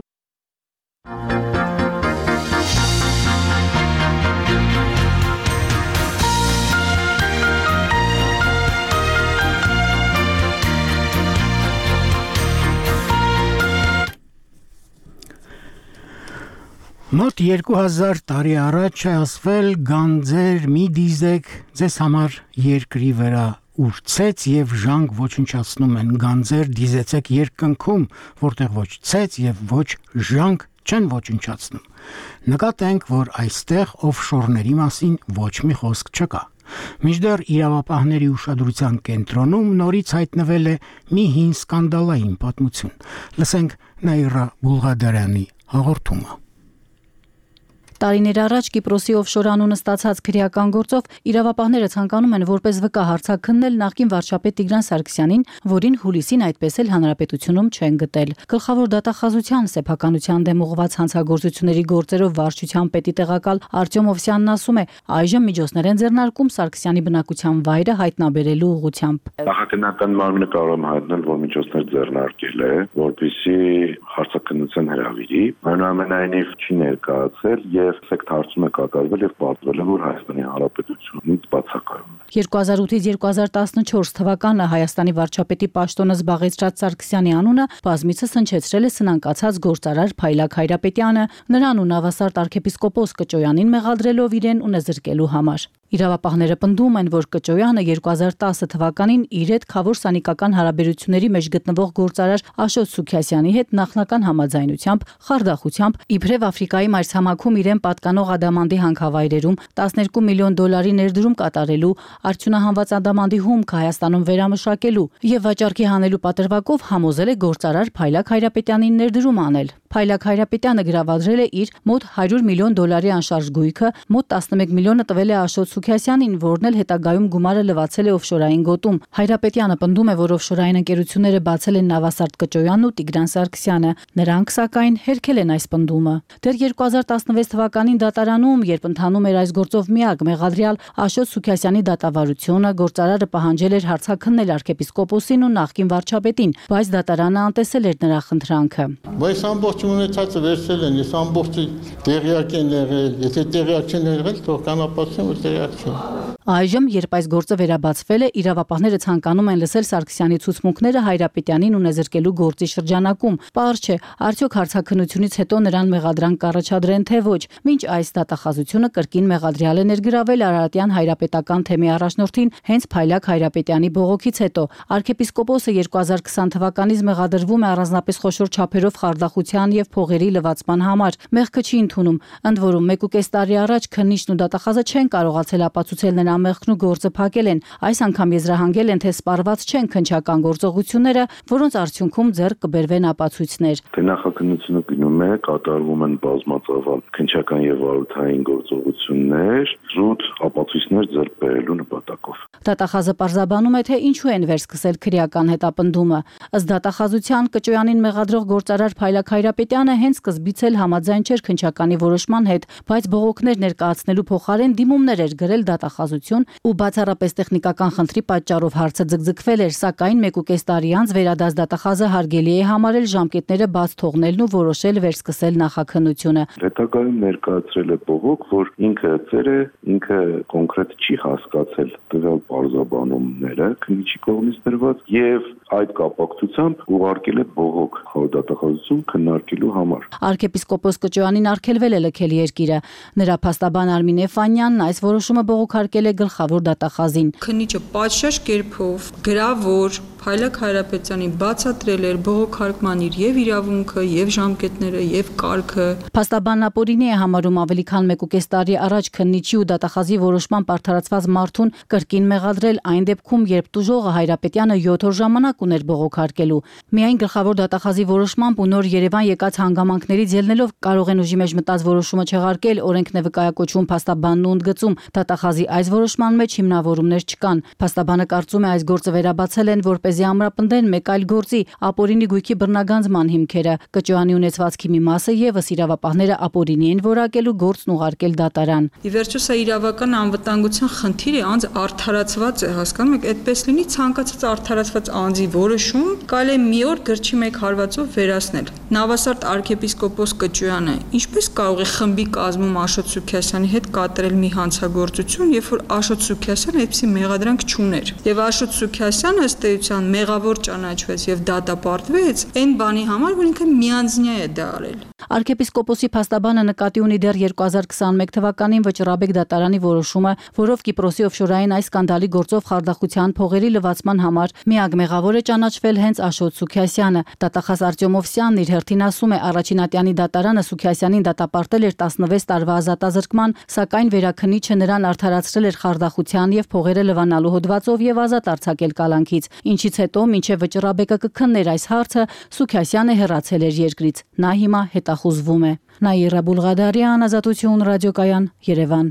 Speaker 1: Մոտ երկու հազար տարի առաջ է ասվել գանձեր մի դիզեք ձեզ համար երկրի վրա ուրցեց եւ ժանկ ոչնչացնում են գանձեր դիզեցեք երկնքում որտեղ ոչ ցեց եւ ոչ ժանկ չեն ոչնչացնում նկատենք որ այստեղ օֆշորների մասին ոչ մի խոսք չկա Մինչդեռ իրավապահների ուշադրության կենտրոնում նորից հայտնվել է մի հին սկանդալային պատմություն լսենք Նաիրա Բուլղադարյանի հաղորդումը
Speaker 12: Տարիներ առաջ Կիպրոսի օֆշոր անունը ստացած քրեական գործով իրավապահները ցանկանում են որպես վկա հարցաքննել նախկին վարչապետ Տիգրան Սարգսյանին, որին հուլիսին այդպես էլ հանրապետությունում չեն գտել։ Գլխավոր դատախազության սեփականության դեմ ուղղված հանցագործությունների գործերով վարչության պետի տեղակալ Արտյոմ Օվսյանն ասում է, այժմ միջոցներ են ձեռնարկում Սարգսյանի բնակության վայրը հայտնաբերելու ուղղությամբ։
Speaker 20: Նախաքննական մարմինը կարող է հայտնել, որ միջոցներ ձեռնարկել է, որպեսզի հարցաքննության հրավիրի, այնուամենայնիվ չի ներկայացել եւ սեկտ հարցում է կատարվել եւ պատվել է որ Հայաստանի Հանրապետությունից բացակայում է
Speaker 12: երկու հազար ութից երկու հազար տասնչորս թվականը Հայաստանի վարչապետի պաշտոնը զբաղեցրած Սարգսյանի անունը բազմիցս հնչեցրել է սնանկացած գործարար Փայլակ Հայրապետյանը նրան ու նավասարդ arczepiskopos Կճոյանին մեղադրելով իրեն ունեզրկելու համար Իրավապահները պնդում են, որ Կճոյանը երկու հազար տասը թվականին իր հետ խավոր սանիկական հարաբերությունների մեջ գտնվող գործարար Աշոտ Սուքիասյանի հետ նախնական համաձայնությամբ, խարդախությամբ, իբրև Աֆրիկայի մայրցամաքում իրեն պատկանող ադամանդի հանքավայրերում տասներկու միլիոն դոլարի ներդրում կատարելու, արդյունահանված ադամանդի հումքը Հայաստանում վերամշակելու եւ վաճառքի հանելու պատրվակով համոզել է գործարար Փայլակ Հայրապետյանին ներդրում անել։ Փայլակ Հայրապետյանը գրավադրել է իր մոտ հարյուր միլիոն դոլարի անշարժ գույքը, մոտ տասնմեկ միլիոնը տվել է Աշոտ Սուքիասյանին, որն էլ հետագայում գումարը լվացել է օֆշորային գոտում։ Հայրապետյանը պնդում է, որ օֆշորային ընկերությունները բացել են Նավասարդ Կճոյանն ու Տիգրան Սարգսյանը։ Նրանք սակայն հերքել են այս պնդումը։ Դեռ երկու հազար տասնվեց թվականին դատարանում, երբ ընթանում էր այս գործով միակ մեղադրյալ Աշոտ Սուքիասյանի դատավարությունը, գործարարը պահանջել էր հարցաքննել arczepiskoposին ու նախկին վարչապետին, բայց դատարանը անտեսել էր նրա խնդրանքը։
Speaker 21: Բայց ամբողջ ունեցածը վերցել են, ես ամբողջը տեղյակ են եղել, եթե տեղյակ չեն եղել, թող կանապացնեն, որ տեղյակ չեն։
Speaker 12: Այժմ, երբ այս գործը վերաբացվել է, իրավապահները ցանկանում են լսել Սարգսյանի ցուցմունքները Հայրապետյանին ունեզրկելու գործի շրջանակում։ Պարզ չէ, արդյոք հարցաքննությունից հետո նրան մեղադրանք կառաջադրեն թե ոչ։ Մինչ այս դատախազությունը կրկին մեղադրյալ է ներգրավել Արարատյան հայրապետական թեմի առաջնորդին հենց Փայլակ Հայրապետյանի բողոքից հետո։ Arczepiskoposը երկու հազար քսան թվականից մեղադրվում է առանձնապես խոշոր չափերով խարդախության եւ փողերի լվացման համար։ Մեղքը չի ընդունում, ընդ որում մեկ ու կես տարի առաջ քննիչն ու դատախազը չեն կարողացել ապացուցել նրա մեղքն ու գործը փակել են։ Այս անգամ եզրահանգել են, թե սպառված չեն քննչական գործողությունները, որոնց արդյունքում ձեռք կբերվեն ապացույցներ։
Speaker 20: Թե նախաքննությունը գնում է, կատարվում են բազմածավալ քննչական եւ վարորդային գործողություններ, զուտ ապացույցներ ձեռք բերելու նպատակով։
Speaker 12: Դատախազը պարզաբանում է, թե ինչու են վերսկսել քրեական հետապնդումը։ Ըստ դատախազության Կճոյանին մեղադրող գործարար Փայլակ Հայրապետյանը հենց սկզբից էլ համաձայն չէր քննչականի որոշման հետ, բայց բողոքներ ներկայացնելու փոխարեն դիմումներ էր գրել դատախազություն ու բացառապես տեխնիկական խնդրի պատճառով հարցը ձգձգվել էր, սակայն մեկ ու կես տարի անց վերադաս դատախազը հարգելի է համարել ժամկետները բաց թողնելն ու որոշել վերսկսել նախաքննությունը։
Speaker 20: Հետագայում ներկայացրել է բողոք, որ ինքը ծեր է, ինքը կոնկրետ չի հասկացել տվյալ պարզաբանումները քննիչի կողմից դրված եւ այդ կապակցությամբ ուղարկել է բողոք խորհրդատախազություն քննարկելու համար։
Speaker 12: Arczepiskopos Կճոյանին արգելվել է լքել երկիրը։ Նրա փաստաբան Արմինե Ֆանյանն այս որոշումը բողոքարկել է գլխավոր դատախազին։
Speaker 22: Քննիչը պատշաճ կերպով գրավոր
Speaker 2: Փայլակ Հայրապետյանի բացատրել էր բողոքարկման իր եւ իրավունքը, եւ ժամկետները, եւ կարգը։
Speaker 12: Փաստաբանն ապօրինի է համարում ավելի քան մեկ ու կես տարի առաջ քննիչի ու դատախազի որոշմամբ արդարացված մարդուն կրկին մեղադրել այն դեպքում, երբ տուժողը Հայրապետյանը յոթ օր ժամանակ ուներ բողոքարկելու։ Միայն գլխավոր դատախազի որոշմամբ ու նոր Երևան եկած հանգամանքներից ելնելով կարող են ուժի մեջ մտած որոշումը չեղարկել, օրենքն է վկայակոչվում փաստաբանն ու ընդգծում։ Դատախազի այս որոշման մեջ հիմնավորումներ չկան։ Փաստաբանը կարծում է այս գործը վերաբացել են, որպեսզի ամրապնդեն մեկ այլ գործի ապօրինի գույքի բռնագանձման հիմքերը։ Կճոյանի ունեցվածքի մի մասը եւս իրավապահները ապօրինի են որակելու գործն ուղարկել դատարան։
Speaker 2: Ի վերջո սա իրավական անվտանգության խնդիր է, անձ արդարացված է, հասկանում եք, այդպես լինի ցանկացած արդարացված անձի որոշում կարելի է մի օր գրչի մեկ հարվածով վերացնել։ Նավասարդ arczepiskopos Կճոյանը ինչպես կարող է խմբի կազմում Աշոտ Սուքիասյանի հետ կատարել մի հանցագործություն, երբ որ Աշոտ Սուքիասյանը այդպիսի մեղադրանք չուներ։ Եվ Աշոտ Սուքիասյանը ըստ էության մեղավոր ճանաչվեց եւ դատապարտվեց այն բանի համար, որ ինքը միանձնյա է դա արել։
Speaker 12: Arczepiskoposi փաստաբանը նկատի ունի դեռ երկու հազար քսաներկու թվականին Վճռաբեկ դատարանի որոշումը, որով Կիպրոսի օֆշորային այս սկանդալի գործով խարդախության փողերի լվացման համար միակ մեղավոր է ճանաչվել հենց Աշոտ Սուքիասյանը։ Դատախազ Արտյոմ Օվսյանն իր հերթին ասում է, առաջին ատյանի դատարանը Սուքիասյանին դատապարտել էր տասնվեց տարվա ազատազրկման, սակայն վերաքննիչը նրան արդարացրել էր խարդախության եւ փողերը լվանալու հոդվածով եւ ազատ արձակել կալանքից, ինչից հետո մինչեւ Վճռաբեկը կքններ այս հարցը, Սուքիասյանը հեռացել էր երկրից։ Նա հիմա հետախուզվում է։ Նաիրա Բուլղադարյան, Ազատություն ռադիոկայան, Երևան։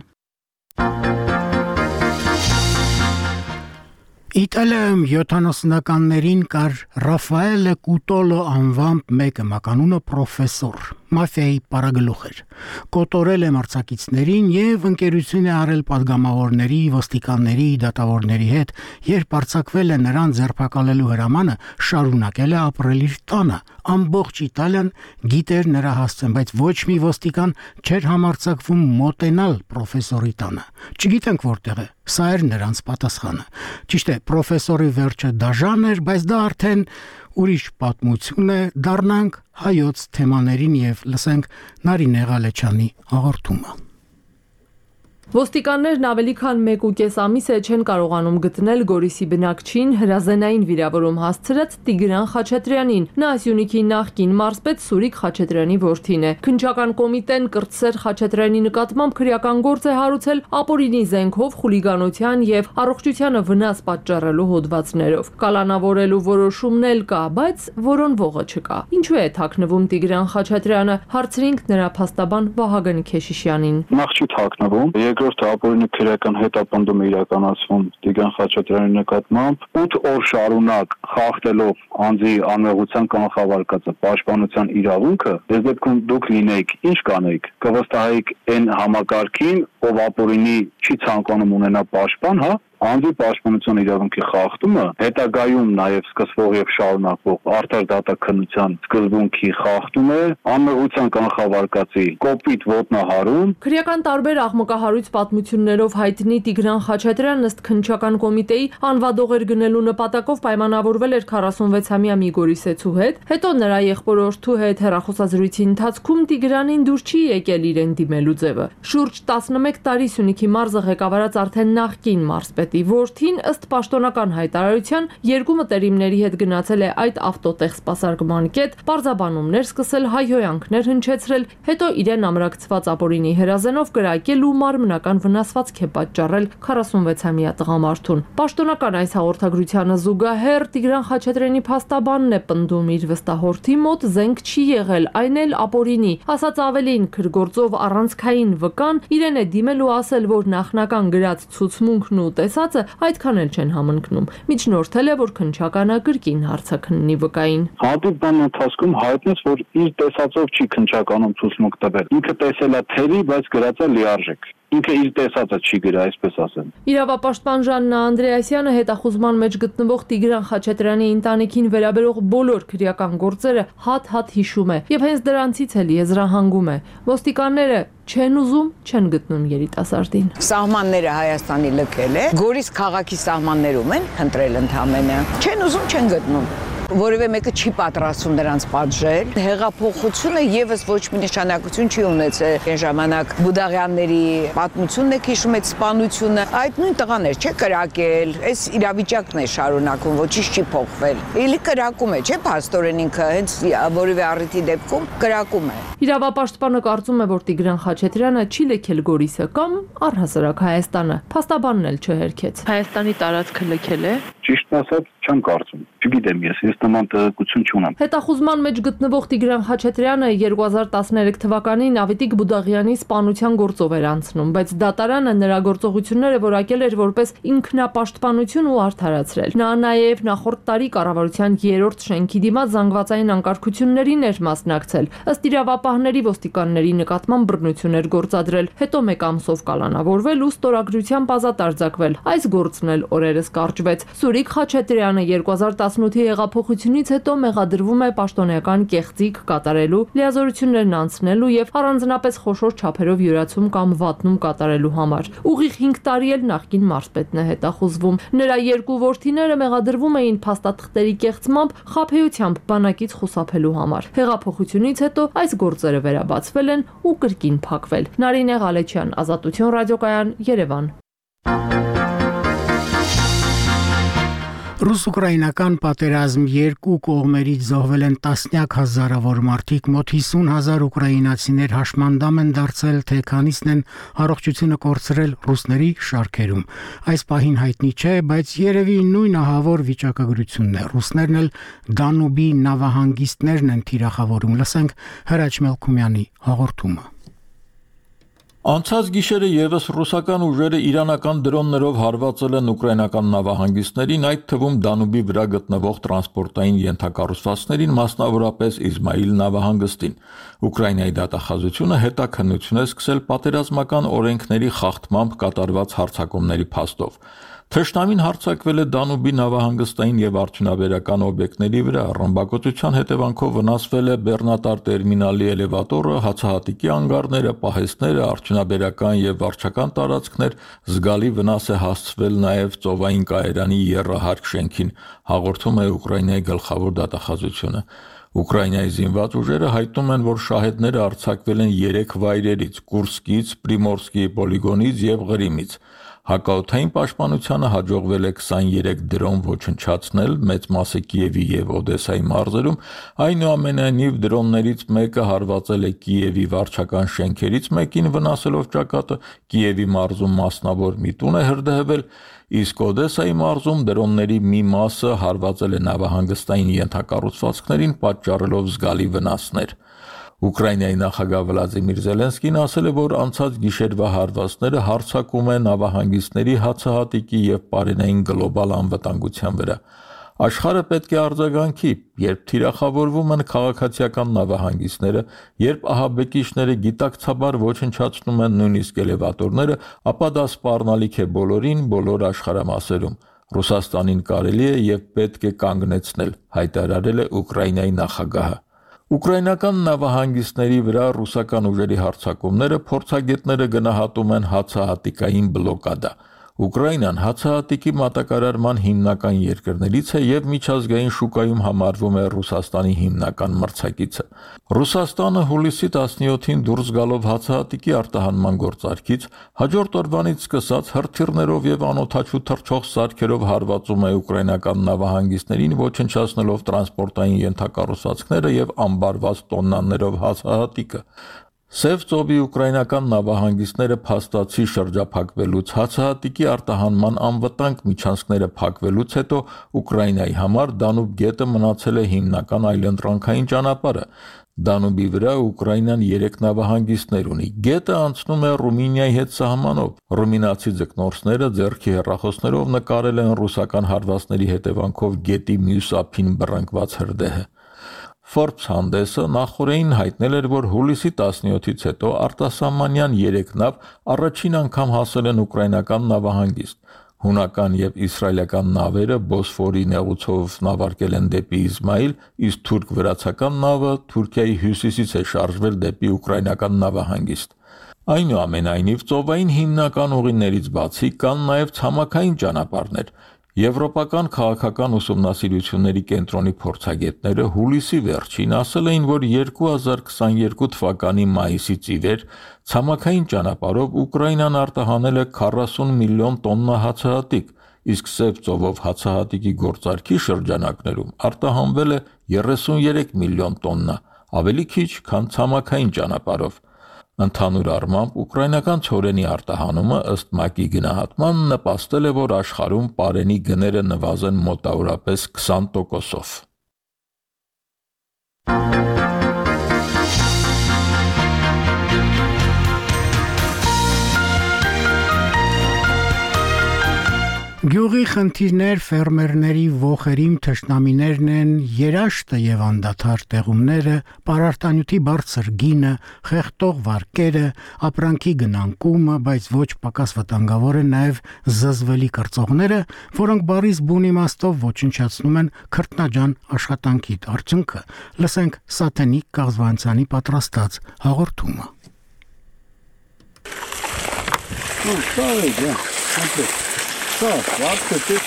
Speaker 1: Իտալիայում յոթանասունականներին կար Ռաֆայելը Կուտոլո անվամբ մեկը, մականունը պրոֆեսոր, մաֆիայի պարագլուխ էր։ Կոտորել է մրցակիցներին եւ ընկերություն է արել падգամավորների, ոստիկանների, դատավորների հետ, երբ արձակվել է նրան ձերբակալելու հրամանը, շարունակել է ապրել իր տանը։ Ամբողջ Իտալիան գիտեր նրա հասցեն, բայց ոչ մի ոստիկան չէր համարձակվում մոտենալ պրոֆեսորի տանը։ Չգիտենք որտեղ է։ Սա էր նրանց պատասխանը։ Ճիշտ է, պրոֆեսորի վերջը դաժան էր, բայց դա արդեն ուրիշ պատմություն է, դառնանք հայոց թեմաներին եւ լսենք Նարինե Ղալեչյանի հաղորդումը։
Speaker 22: Ոստիկաններն ավելի քան մեկ ու կես ամիս է չեն կարողանում գտնել Գորիսի բնակչին հրազենային վիրավորում հասցրած Տիգրան Խաչատրյանին։ Նա Սյունիքի նախկին մարզպետ Սուրիկ Խաչատրյանի որդին է։ Քննչական կոմիտեն Կրտսեր Խաչատրյանի նկատմամբ քրեական գործ է հարուցել ապօրինի զենքով խուլիգանության եւ առողջությանը վնաս պատճառելու հոդվածներով։ Կալանավորելու որոշումն էլ կա, բայց որոնվողը չկա։ Ինչու է թաքնվում Տիգրան Խաչատրյանը, հարցրինք նրա փաստաբան Վահագն Քեշիշյանին։
Speaker 6: Նախ չի թաքնվում, երկրորդ ապօրինի քրեական հետապնդում է իրականացվում Տիգրան Խաչատրյանի նկատմամբ ութ օր շարունակ խախտելով անձի անմեղության կանխավարկածը պաշտպանության իրավունքը, դες դեպքում դուք լինեիք, ինչ կանեիք, կվստահեիք այն համակարգին, ով ապօրինի չի ցանկանում ունենա պաշտպան, հա, անձի պաշտպանության իրավունքի խախտումը հետագայում նաև սկսվող եւ շարունակվող արդար դատաքննության սկզբունքի խախտում է, անմեղության կանխավարկածի կոպիտ ոտնահարում։
Speaker 22: Քրեական տարբեր աղմկահարույց պատմություններով հայտնի Տիգրան Խաչատրյանն ըստ քննչական կոմիտեի անվադողեր գնելու նպատակով պայմանավորվել էր քառասունվեցամյա մի գորիսեցու հետ, հետո նրա եղբորորդու հետ հեռախոսազրույցի ընթացքում Տիգրանին դուր չի եկել իրեն դիմելու ձևը։ Շուրջ տասնմեկ տարի Սյունիքի մարզը ղեկավարած արդեն նախկին մարզպետ Որդին ըստ պաշտոնական հայտարարության երկու մտերիմների հետ գնացել է այդ ավտոտեղ սպասարկման կետ, պարզաբանումներ սկսել, հայհոյանքներ հնչեցրել, հետո իրեն ամրակցված ապօրինի հրազենով կրակել ու մարմնական վնասվածք է պատճառել քառասունվեցամյա տղամարդուն։ Պաշտոնական այս հաղորդագրությանը զուգահեռ Տիգրան Խաչատրյանի փաստաբանն է պնդում իր վստահորդի մոտ զենք չի եղել, այն էլ ապօրինի, ասած ավելին քրգործով առանցքային վկան իրեն է դիմել ու ասել, որ նախնական գրած ցուցմունքն ու տեսածը այդքան էլ չեն համընկնում։ Միջնորդել է, որ քննչականը կրկին հարցաքննի վկային։
Speaker 6: Հատուկ բան ընթացքում հայտնեց, որ իր տեսածով չի քննչականում ցուցմունք տվել։ Ինքը տեսել է թերի, բայց գրած է լիարժեք։ Ինքը իր տեսածը չի գրա, այսպես ասեմ։
Speaker 22: Իրավապաշտպան Ժաննա Անդրեասյանը հետախուզման մեջ գտնվող Տիգրան Խաչատրյանի ընտանիքին վերաբերող բոլոր քրեական գործերը հատ-հատ հիշում է եւ հենց դրանցից էլ եզրահանգում է։ Ոստիկանները չեն ուզում, չեն գտնում երիտասարդին։
Speaker 23: Սահմանները Հայաստանի լքել է, Գորիս քաղաքի սահմաններում են ընտրել ընդամենը։ Չեն ուզում, չեն գտնում։
Speaker 4: որևէ մեկը չի պատրաստվում նրանց պատժել։ Հեղափոխությունը եւս ոչ մի նշանակություն չի ունեցել։ Այն ժամանակ Բուդաղյանների պատմությունն է հիշում այդ սպանությունը, այդ նույն տղան էր, չէ՞ կրակել։ Այս իրավիճակն է շարունակում, ոչինչ չի փոխվել։ Էլի կրակում է, չէ՞ փաստորեն ինքը հենց որևէ առիթի դեպքում կրակում է։
Speaker 22: Իրավապաշտպանը կարծում է, որ Տիգրան Խաչատրյանը չի լքել Գորիսը կամ առհասարակ Հայաստանը։ Փաստաբանն էլ չհերքեց։ Հայաստանի տարածքը լքել է։
Speaker 5: Ճիշտ ասած, չեմ կարծում։ Չգիտեմ ես, ես նման տեղեկություն չունեմ։
Speaker 22: Հետախուզման մեջ գտնվող Տիգրան Խաչատրյանը երկու հազար տասներեք թվականին Ավետիք Բուդաղյանի սպանության գործով էր անցնում, բայց դատարանը նրա գործողությունները որակել էր որպես ինքնապաշտպանություն ու արդարացրել։ Նա նաև նախորդ տարի կառավարության երրորդ շենքի դիմաց զանգվածային անկարգություններին էր մասնակցել։ Ըստ իրավապահների ոստիկանների նկատմամբ բռնություն էր գործադրել, հետո մեկ ամսով կալանավորվել ու ստորագրությամբ ազատ արձակվել։ Այս գործն էլ օրերս կարճվեց։ Սուրիկ Խաչատրյանը երկու հազար տասնութի հեղափոխությունից հետո մեղադրվում է պաշտոնեական կեղծիք կատարելու, լիազորություններն անցնելու եւ առանձնապես խոշոր չափերով յուրացում կամ վատնում կատարելու համար։ Ուղիղ հինգ տարի էլ նախկին մարզպետն է հետախուզվում։ Նրա երկու որդիները մեղադրվում էին փաստաթղթերի կեղծմամբ, խաբեությամբ բանակից խուսափելու համար։ Հեղափոխությունից հետո այս գործերը վերաբացվել են ու կրկին փակվել։ Նարինե Ղալեչյան, Ազատություն ռադիոկայան, Երևան։
Speaker 1: Ռուս-ուկրաինական պատերազմ երկու կողմերից զոհվել են տասնյակ հազարավոր մարդիկ, մոտ հիսուն հազար ուկրաինացիներ հաշմանդամ են դարձել, թե քանիսն են առողջությունը կորցրել ռուսների շարքերում։ Այս պահին հայտնի չէ, բայց երևի նույն ահավոր վիճակագրությունն է։ Ռուսներն էլ Դանուբի նավահանգիստներն են թիրախավորում։ Լսենք Հրաչ Մելքումյանի հաղորդումը։
Speaker 23: Անցած գիշերը եւս ռուսական ուժերը իրանական դրոններով հարվածել են ուկրաինական նավահանգիստներին, այդ թվում Դանուբի վրա գտնվող տրանսպորտային ենթակառուցվածքներին, մասնավորապես Իզմայիլ նավահանգստին։ Ուկրաինայի դատախազությունը հետաքննություն է սկսել պատերազմական օրենքների խախտմամբ կատարված հարձակումների փաստով։ Թշնամին հարձակվել է Դանուբի նավահանգստային եւ արդյունաբերական օբյեկտների վրա, ռմբակոծության հետևանքով վնասվել է բեռնատար տերմինալի էլևատորը, հացահատիկի անգարները, պահեստները, արդյունաբերական եւ վարչական տարածքներ, զգալի վնաս է հասցվել նաեւ ծովային կայարանի եռահարկ շենքին, հաղորդում է Ուկրաինայի գլխավոր դատախազությունը։ Ուկրաինայի զինված ուժերը հայտնում են, որ շահեդները արձակվել են երեք վայրերից՝ Կուրսկից, Պրիմորսկի պոլիգոնից եւ Ղրիմից։ Հակաօդային պաշտպանությանը հաջողվել է քսաներեք դրոն ոչնչացնել, մեծ մասը Կիևի եւ Օդեսայի մարզերում, այնուամենայնիվ դրոններից մեկը հարվածել է Կիևի վարչական շենքերից մեկին, վնասելով ճակատը, Կիևի մարզում մասնավոր մի տուն է հրդեհվել, իսկ Օդեսայի մարզում դրոնների մի մասը հարվածել է նավահանգստային ենթակառուցվածքներին, պատճառելով զգալի վնասներ։ Ուկրաինայի նախագահ Վլադիմիր Զելենսկին ասել է, որ անցած գիշերվա հարվածները հարձակում է նավահանգիստների հացահատիկի եւ պարենային գլոբալ անվտանգության վրա։ Աշխարհը պետք է արձագանքի, երբ թիրախավորվում են քաղաքացիական նավահանգիստները, երբ ահաբեկիչները գիտակցաբար ոչնչացնում են նույնիսկ էլևատորները, ապա դա սպառնալիք է բոլորին, բոլոր աշխարհամասերում։ Ռուսաստանին կարելի է եւ պետք է կանգնեցնել, հայտարարել է Ուկրաինայի նախագահը։ Ուկրաինական նավահանգիստների վրա ռուսական ուժերի հարձակումները փորձագետները գնահատում են հացահատիկային բլոկադա։ Ուկրաինան հացահատիկի մատակարարման հիմնական երկրներից է եւ միջազգային շուկայում համարվում է Ռուսաստանի հիմնական մրցակիցը։ Ռուսաստանը հուլիսի տասնյոթին դուրս գալով հացահատիկի արտահանման գործարքից հաջորդ օրվանից սկսած հրթիռներով եւ անօդաչու թռչող սարքերով հարվածում է ուկրաինական նավահանգիստներին, ոչնչացնելով տրանսպորտային ենթակառուցվածքները եւ ամբարված տոննաներով հացահատիկը։ Սև ծովի ուկրաինական նավահանգիստները փաստացի շրջափակվելուց, հացահատիկի արտահանման անվտանգ միջանցքները փակվելուց հետո Ուկրաինայի համար Դանուբ գետը մնացել է հիմնական այլընտրանքային ճանապարհը։ Դանուբի վրա Ուկրաինան երեք նավահանգիստներ ունի։ Գետը անցնում է Ռումինիայի հետ սահմանով։ Ռումինացի ձկնորսները ձեռքի հեռախոսներով նկարել են ռուսական հարվածների հետևանքով գետի մյուս ափին բռնկված հրդեհը։ Forbes հանդեսը նախորդին հայտնել էր, որ հուլիսի տասնյոթից հետո արտասահմանյան երեք նավ առաջին անգամ հասել են ուկրաինական նավահանգիստ։ Հունական եւ իսրայելական նավերը Բոսֆորի նեղուցով նավարկել են դեպի Իզմայիլ, իսկ թուրք-վրացական նավը Թուրքիայի հյուսիսից է շարժվել դեպի ուկրաինական նավահանգիստ։ Այնուամենայնիվ ծովային հիմնական ուղիներից բացի կան նաեւ ցամաքային ճանապարհներ։ Եվրոպական քաղաքական ուսումնասիրությունների կենտրոնի փորձագետները հուլիսի վերջին ասել էին, որ երկու հազար քսաներկու թվականի մայիսից ի վեր ցամաքային ճանապարհով Ուկրաինան արտահանել է քառասուն միլիոն տոննա հացահատիկ, իսկ Սև ծովով հացահատիկի գործարքի շրջանակներում արտահանվել է երեսուններեք միլիոն տոննա, ավելի քիչ, քան ցամաքային ճանապարհով։ Ընդհանուր առմամբ ուկրաինական ցորենի արտահանումը ըստ ՄԱԿ-ի գնահատման նպաստել է, որ աշխարհում պարենի գները նվազեն մոտավորապես քսան տոկոսով։
Speaker 1: Գյուղի խնդիրներ ֆերմերների ողերիմ թշնամիներն են երաշտը եւ անդադար տեղումները, պարարտանյութի բարձր գինը, խեղտող վարկերը, ապրանքի գնանկումը, բայց ոչ պակաս վտանգավոր են նաեւ զզվելի կրծողները, որոնք բարիս բուն իմաստով ոչնչացնում են քրտնաջան աշխատանքի արդյունքը։ Լսենք Սաթենիկ Կաղզվանցյանի պատրաստած հաղորդումը։
Speaker 3: Sağ, var kötü.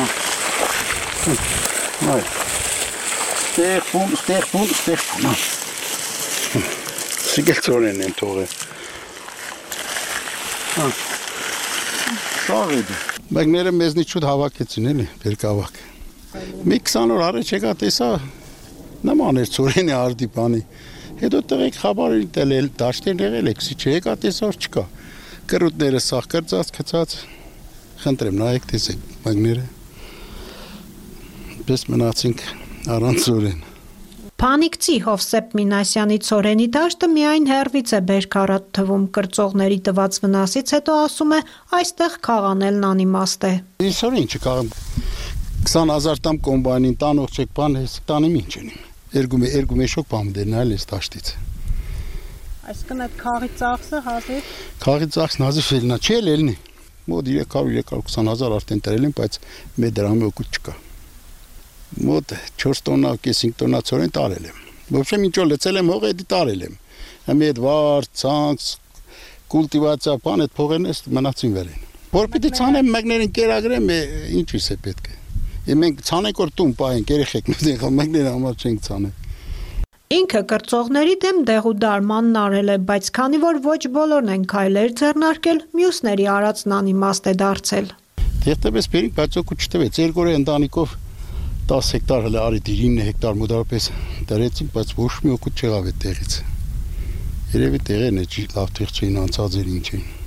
Speaker 3: Vay. Stek bun, stek bun, stek bun. Sigel çorenin toğu. Ha. Sağ idi. Bagները մեզնի չուտ հավաքեցին էլի, բերկավակ։ Մի քսան օր առաջ եկա տեսա նման էր ծորենի արդի բանի։ Հետո տղեկ խաբարին տելել, դաշտեն եղել էքսի չեկա տեսա որ չկա։ Կրուտները սաղ կրծած, կծած Խնդրեմ նայեք տեսեք մագները պես մնացինք առանց ծորեն
Speaker 7: Փանիկցի Հովսեփ Մինասյանի ծորենի դաշտը միայն հերվից է բերքարատ թվում կրծողների տված վնասից հետո ասում է այստեղ քաղանելն անիմաստ է
Speaker 3: Իսօր ինչ քաղամ քսան հազար տամ կոմբայնին տանող չեք բան ես տանիմ ինչ ենիմ երկու մե երկու մեշոկ բամ դերնալ էս դաշտից
Speaker 7: Այսինքն այդ քաղի ծախսը հազիվ
Speaker 3: Քաղի ծախսն հազիվ ֆելնա չէ լելնի Մոտ երեք հարյուր երեք հարյուր քսան հազար արդեն տրել են, բայց մեր դրամի օգուտ չկա։ Մոտ չորս տոննա, կես-հինգ տոննա ծորեն տարել եմ։ Ոբշե ինչ որ լցել եմ հողը, էդի տարել եմ։ Համի այդ վար, ցանց, կուլտիվացիա, բան այդ փողերն էս մնացին վերին։ Որ պիտի ցանեմ մագներին կերագրեմ, ինչի՞ս է պետք է։ Եվ մենք ցանենք որ տուն պահենք, երեխեք մենք մագները համար չենք ցանել։
Speaker 7: Ինքը կրծողների դեմ դեղուդարմանն արել է, բայց քանի որ ոչ բոլորն են քայլեր ձեռնարկել, մյուսների արածն անիմաստ է դարձել։
Speaker 3: Դերտեպես բերինք, բայց օգուտ չտվեց, երկորե ընտանիքով դաս հեկտար հələ արի ինը հեկտար մոտավորապես դրեցինք, բայց ոչ մի օգուտ չեղավ այդ տեղից։ Երևի տեղերն է լավ տեղ չէին անցած էր ինչ էին։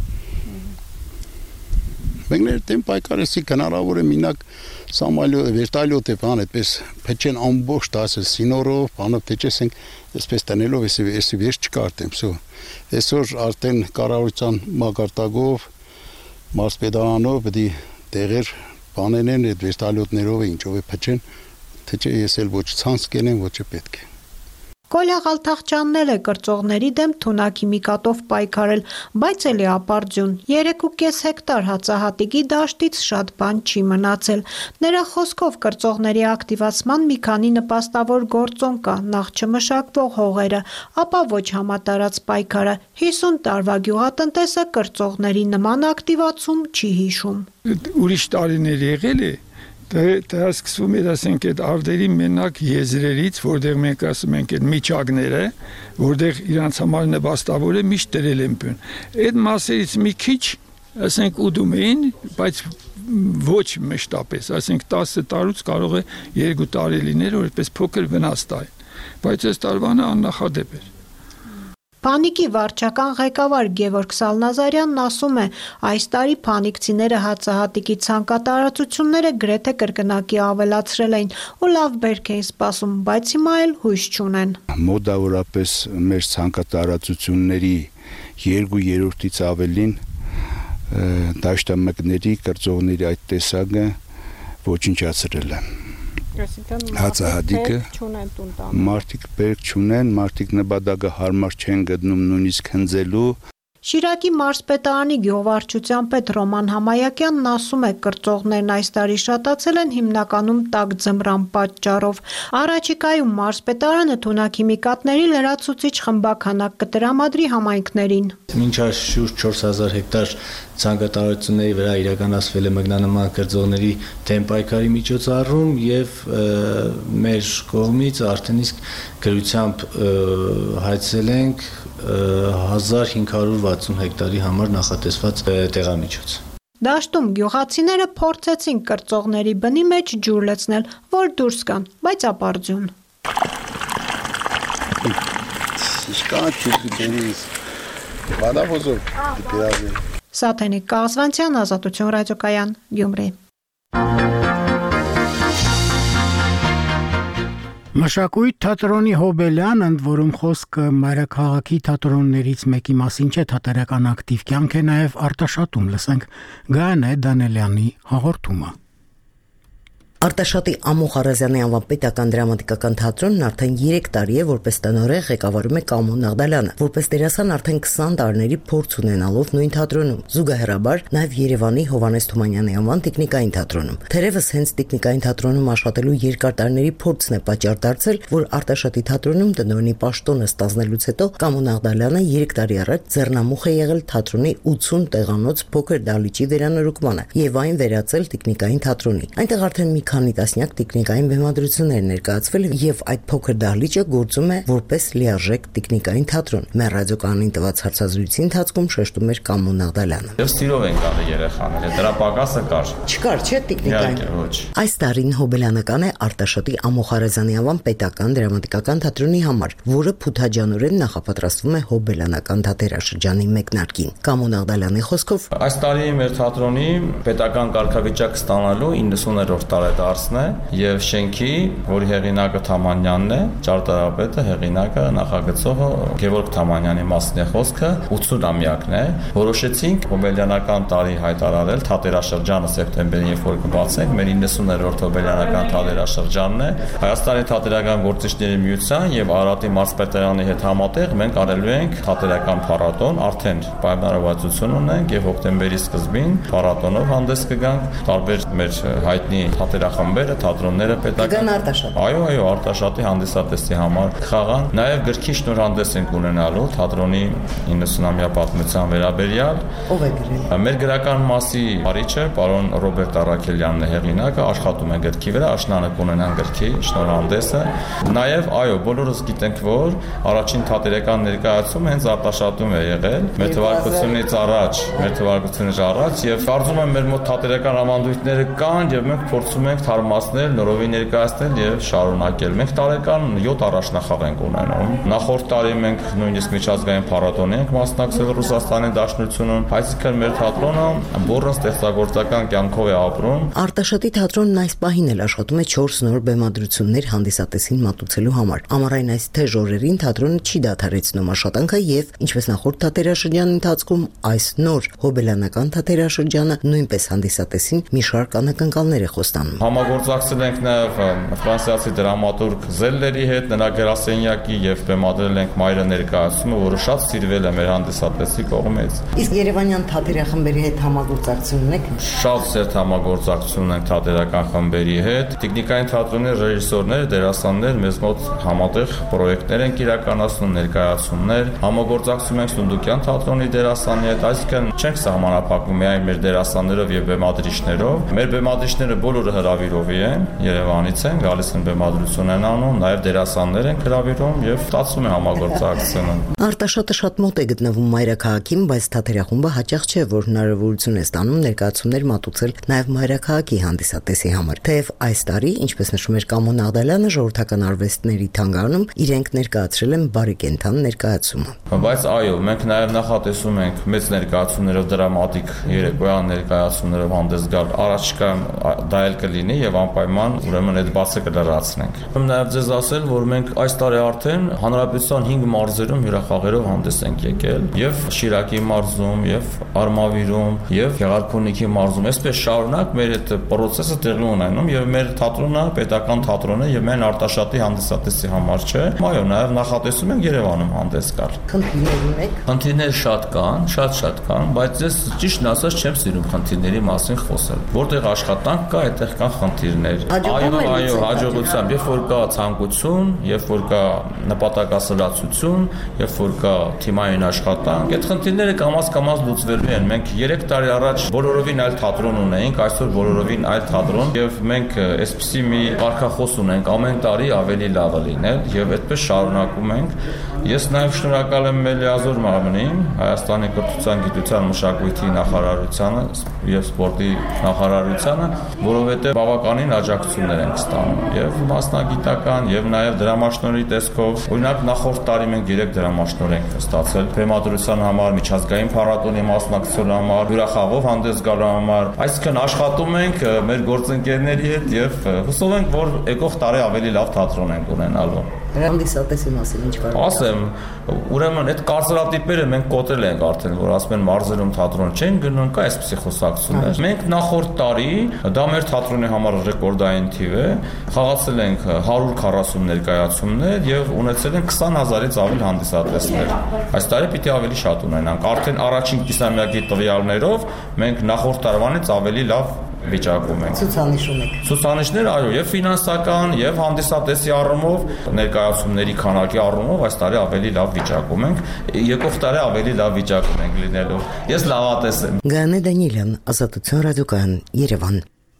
Speaker 3: Մեկներ դեմ պայքարեցի հնարավոր է մինակ Սամալյո վերտալյոտ է բան այդպես փեչեն ամբողջ դասը սինորով բանով փեչեսենք այսպես տնելով էսի էսի վերջ չկարտեմ սո այսօր արդեն կառավարության մակարդակով մարսպետարանով պետք է տեղեր բանենեն այդ վերտալյոտներով է ինչով է փեչեն թե չէ ես էլ ոչ ցանց կենեմ ոչ է պետք է
Speaker 7: Կոլյա Ղալթախճյանն էլ է կրծողների դեմ թունակի միկատով պայքարել, բայց էլի ապարդյուն, երեք ու կես հեկտար հացահատիկի դաշտից շատ բան չի մնացել։ Նրա խոսքով կրծողների ակտիվացման մի քանի նպաստավոր գործոն կա, նախ չմշակվող հողերը, ապա ոչ համատարած պայքարը, հիսուն տարվա գյուղատնտեսը կրծողների նման ակտիվացում չի հիշում։
Speaker 8: Ուրիշ տարիներ եղել է Դա սկսվում էր ասենք այդ արդերի մենակ եզրերից, որտեղ մենք ասում ենք այդ միջակները, որտեղ իրանց համար նպաստավոր է միշտ դրել են բուն։ Այդ մասերից մի քիչ, ասենք ուդում էին, բայց ոչ մշտապես, ասենք տասը տարուց կարող է երկու տարի լինել, որ այդպես փոքր վնաս տային, բայց այս տարվանը աննախադեպ էր։
Speaker 7: Փանիկի վարչական ղեկավար Գևորգ Սալնազարյանն ասում է, այս տարի փանիկցիները հացահատիկի ցանկատարածությունները գրեթե կրկնակի ավելացրել էին ու լավ բերք էին սպասում, բայց հիմա էլ հույս չունեն։
Speaker 3: Մոտավորապես մեր ցանկատարածությունների երկու երրորդից ավելին դաշտամկների կրծողների այդ տեսակը ոչնչացրել է։ Հացահատիկը մարդիկ բերք չունեն, մարդիկ նպատակը հարմար չեն գտնում նույնիսկ հնձելու
Speaker 7: Շիրակի մարզպետարանի գյուղվարչության պետ Ռոման Համայակյանն ասում է, կրծողներն այս տարի շատացել են հիմնականում տաք ձմռան պատճառով։ Առաջիկայում մարզպետարանը թունաքիմիկատների լրացուցիչ խմբաքանակ կտրամադրի համայնքներին։
Speaker 9: Մինչ այս շուրջ չորս հազար հեկտար ցանկատարությունների վրա իրականացվել է մգնանման կրծողների դեմ պայքարի միջոցառում եւ մեր կողմից արդեն իսկ գրությամբ հայցել ենք հազար հինգ հարյուր վաթսուն հեկտարի համար նախատեսված տեղամիջոց։
Speaker 7: Դաշտում գյուղացիները փորձեցին կրծողների բնի մեջ ջուր լցնել, որ դուրս գան, բայց ապարդյուն։ Սաթենիկ Կազվանցյան, Ազատություն ռադիոկայան, Գյումրի։
Speaker 1: Մշակույթ թատրոնի Հոբելյան, ընդ որում խոսքը մայրաքաղաքի թատրոններից մեկի մասին չէ, թատերական ակտիվ կյանք է նաև արտաշատում, լսենք Գայանե Դանելյանի հաղորդումը։
Speaker 10: Արտաշատի Ամող Արազյանի անվան պետական դրամատիկական թատրոնն արդեն երեք տարի է որպես տնօրեն ղեկավարում է Կամո Նաղդալյանը, որպես դերասան արդեն քսան տարիների փորձ ունենալով նույն թատրոնում, զուգահեռաբար նաև Երևանի Հովհաննես Թումանյանի անվան տեխնիկային թատրոնում։ Թերևս հենց տեխնիկային թատրոնում աշխատելու երկար տարիների փորձն է պատճառ դարձել, որ Արտաշատի թատրոնում տնօրենի պաշտոնը ստանձնելուց հետո Կամո Նաղդալյանը երեք տարի առաջ ձեռնամուխ է եղել թատրոնի ութսուն տեղանոց փոքր դահլիճի վերանորոգմանը եւ այն վերածել տեխնիկային թատրոնի։ Այնտեղ արդեն մի քանի տասնյակ տեխնիկային բեմադրություններ ներկայացվել եւ այդ փոքր դահլիճը գործում է որպես լիարժեք տեխնիկային թատրոն։ Մեր ռադիոկանին տված հարցազրույցի ընթացքում շեշտում էր Կամո Նաղդալյանը։
Speaker 11: Եվ ստիրով են գալի երեխաները, դրա պակասը կար։
Speaker 10: Չկար, չէ՞ տեխնիկային։
Speaker 11: Ոչ։
Speaker 10: Այս տարին հոբելյանական է Արտաշատի Ամող Արազյանի անվան պետական դրամատիկական թատրոնի համար, որը փութաջանորեն նախապատրաստվում է հոբելյանական թատերաշրջանի մեկնարկին։ Կամո Նաղդալյանի խոսքով
Speaker 11: այս տարի մեր թատրոնի պետական կարգավիճակ ստանալու իննսուներորդ տարեդարձն է եւ շենքի, որի հեղինակը Թամանյանն է, ճարտարապետը, հեղինակը, նախագծողը Գևորգ Թամանյանի մասն է խոսքը, ութսուն-ամյակն է։ Որոշեցինք հոբելյանական տարի հայտարարել թատերաշրջանը սեպտեմբերին, երբ որ կբացենք, մեր իննսուներորդ հոբելյանական թատերաշրջանն է։ Հայաստանի թատերական գործիչների միության եւ Արարատի մարզպետարանի հետ համատեղ մենք արելու ենք թատերական փառատոն, արդեն պայմանավորվածություն ունենք եւ հոկտեմբերի սկզբին փառատոնով հանդես կգանք տարբեր մեր հայտնի թատերախմբերը, թատրոնները պետական
Speaker 10: Արտաշատ։
Speaker 11: Այո, այո, Արտաշատի հանդիսատեսի համար խաղան, նաեւ գրքի շնորհանդես ենք ունենալու թատրոնի իննսունամյա պատմության վերաբերյալ։
Speaker 10: Ով է գրել։
Speaker 11: Մեր գրական մասի արիչը պարոն Ռոբերտ Արաքելյանն է հեղինակը, աշխատում է գրքի վրա, աշնանը կունենան գրքի շնորհանդեսը։ Նաեւ այո, բոլորս գիտենք, որ առաջին թատերական ներկայացումը հենց Արտաշատում է եղել, մեր թվարկությունից առաջ, մեր թվարկությունից առաջ եւ կարծում եմ մեր մոտ թատերական ավանդույթները կան եւ մենք փորձում ենք թարմացնել, նորովի ներկայացնել եւ շարունակել։ Մենք տարեկան յոթ առաջնախաղ ենք ունենում։ Նախորդ տարի մենք նույնիսկ միջազգային փառատոնի ենք մասնակցել Ռուսաստանի Դաշնությունում, այսինքն մեր թատրոնը բուրըն ստեղծագործական կյանքով է ապրում։
Speaker 10: Արտաշատի թատրոնն այս պահին էլ աշխատում է չորս նոր բեմադրություններ հանդիսատեսին մատուցելու համար։ Ամառային այս թեժ օրերին թատրոնը չի դադարեցնում աշխատանքը եւ ինչպես նախորդ թատերաշրջանի ընթացքում այս նոր հոբելյանական թատերաշրջանը նույնպես հանդիսատեսին մի շարք անակնկալներ է խոստանում։
Speaker 11: Համագործակցել ենք նաեւ ֆրանսիացի դրամատուրգ Զելլերի հետ, նրա գրասենյակի եւ բեմադրել ենք մայրը ներկայացումը, որը շատ սիրվել է մեր հանդիսատեսի կողմից։
Speaker 10: Իսկ Երևանյան թատերախմբերի հետ համագործակցություն ունեք։
Speaker 11: Շատ սերտ համագործակցություն ունենք թատերական խմբերի հետ։ Տեխնիկային թատրոնի ռեժիսորներ, դերասաններ մեզ մոտ համատեղ պրոյեկտներ են իրականացնում, ներկայացումներ։ Համագործակցում ենք Սունդուկյան թատրոնի դերասանի հետ, այսինքն չենք սահմանափակվում միայն մեր դերասաններով եւ բեմադրիչներով։ Մեր բեմադրիչները բոլորը հրավիրովի են, Երևանից են, գալիս են բեմադրություն են անում, նաեւ դերասաններ են հրավիրում եւ ստացվում է համագործակցությունը։
Speaker 10: Արտաշատը շատ մոտ է գտնվում մայրաքաղաքին, բայց թատերախումբը հաճախ չէ, որ հնարավորություն է ստանում ներկայացումներ մատուցել նաեւ մայրաքաղաքի հանդիսատեսի համար։ Թեև այս տարի, ինչպես նշում էր Կամո Նաղդալյանը, ժողովրդական արվեստների թանգարանում իրենք ներկայացրել են բարեկենթան ներկայացումը։
Speaker 11: Բայց այո, մենք նաեւ նախատեսում ենք մեծ ներկայացումներով դրամատիկ երեկոյան ներկայացումներով հանդես գալ։ Առաջիկայում դա էլ կլինի կլինի եւ անպայման ուրեմն այդ բացը կլրացնենք։ Ուրեմն նաեւ ձեզ ասել, որ մենք այս տարի արդեն հանրապետության հինգ մարզերում հյուրախաղերով հանդես ենք եկել եւ Շիրակի մարզում եւ Արմավիրում եւ Գեղարքունիքի մարզում։ Այսպես շարունակ մեր այդ process-ը տեղի ունենում եւ մեր թատրոնը պետական թատրոն է եւ մենք Արտաշատի հանդիսատեսի համար չէ։ Այո, նաեւ նախատեսում ենք Երևանում հանդես գալ։
Speaker 10: Խնդիրներ ունեք։
Speaker 11: Խնդիրներ շատ կան, շատ-շատ կան, բայց ես ճիշտն ասած չեմ սիրում խնդիրների մասին խոսել։ Որտեղ աշխատանք կա, այդտեղ կան խնդիրներ։ Այո, այո, հաջողությամբ, երբ որ կա ցանկություն, երբ որ կա նպատակասրացություն, երբ որ կա թիմային աշխատանք, այդ խնդիրները կամաց-կամաց լուծվելու են։ Մենք երեք տարի առաջ բոլորովին այլ թատրոն ունեինք, այսօր բոլորովին այլ թատրոն եւ մենք այսպիսի մի կարգախոս ունենք ամեն տարի ավելի լավը լինել եւ այդպես շարունակում ենք։ Ես նաեւ շնորհակալ եմ Մելիազոր Մարմնին, Հայաստանի կրթության, գիտության, մշակույթի նախարարությանը եւ սպորտի նախարարությանը, որովհետեւ բավականին աջակցություններ ենք ստանում եւ մասնագիտական եւ նաեւ դրամաշնորհի տեսքով։ Օրինակ նախորդ տարի մենք երեք դրամաշնորհ ենք ստացել բեմադրության համար, միջազգային փառատոնի մասնակցելու համար, հյուրախաղով հանդես գալու համար։ Այսինքն աշխատում ենք մեր գործընկերների հետ եւ հուսով ենք, որ եկող տարի ավելի լավ թատրոն ենք ունենալու։
Speaker 10: Հանդիսատեսի մասին ինչ կարող եք
Speaker 11: ասեմ, ուրեմն այդ կարծրատիպերը մենք կոտրել ենք արդեն, որ ասում են մարզերում թատրոն չեն գնում, կա այսպիսի խոսակցություններ։ Մենք նախորդ տարի, դա մեր թատրոնի համար ռեկորդային թիվ է, խաղացել ենք հարյուր քառասուն ներկայացումներ եւ ունեցել ենք քսան հազարից ավել հանդիսատեսներ։ Այս տարի պիտի ավելի շատ ունենանք։ Արդեն առաջին կիսամյակի տվյալներով մենք նախորդ տարվանից ավելի լավ վիճակում ենք։
Speaker 10: Ցուցանիշ ունեք։
Speaker 11: Ցուցանիշներ, այո, եւ ֆինանսական, եւ հանդիսատեսի առումով, ներկայացումների քանակի առումով այս տարի ավելի լավ վիճակում ենք։ Եկող տարի ավելի լավ վիճակում ենք լինելու։ Ես լավատես եմ։
Speaker 10: Գանե Դանիելյան, Ազատություն ռադիոկայան, Երևան։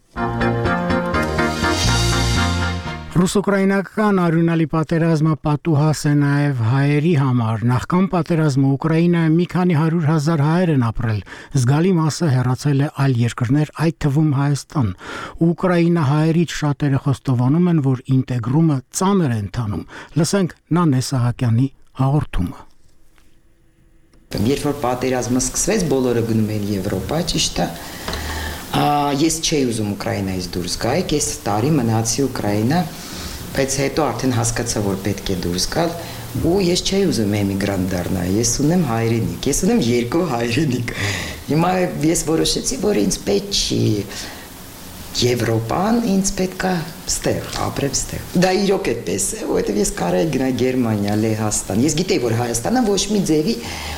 Speaker 1: Ռուս-ուկրաինական արյունալի պատերազմը պատուհաս է նաև հայերի համար։ Նախքան պատերազմը Ուկրաինայում մի քանի հարյուր հազար հայեր են ապրել, զգալի մասը հեռացել է այլ երկրներ, այդ թվում Հայաստան։ Ուկրաինա հայերից շատերը խոստովանում են, որ ինտեգրումը ծանր է ընթանում։ Լսենք Նանե Սահակյանի հաղորդումը։
Speaker 13: Երբ որ պատերազմը սկսվեց, բոլորը գնում են Եվրոպա, ճիշտ է։ Ես չէի ուզում Ուկրաինայից դուրս գալ, կես տարի մնացի Ուկրաինա, բայց հետո արդեն հասկացա, որ պետք է դուրս գալ, ու ես չէի ուզում էմիգրանտ դառնալ, ես ունեմ հայրենիք, ես ունեմ երկու հայրենիք։ Հիմա ես որոշեցի, որ ինձ պետք չի Եվրոպան, ինձ պետք է ստեղ, ապրել ստեղ։ Դա իրոք այդպես է, որովհետև ես կարելի գնալ Գերմանիա, Լեհաստան։ Ես գիտեի, որ Հայաստանը ոչ մի ձևի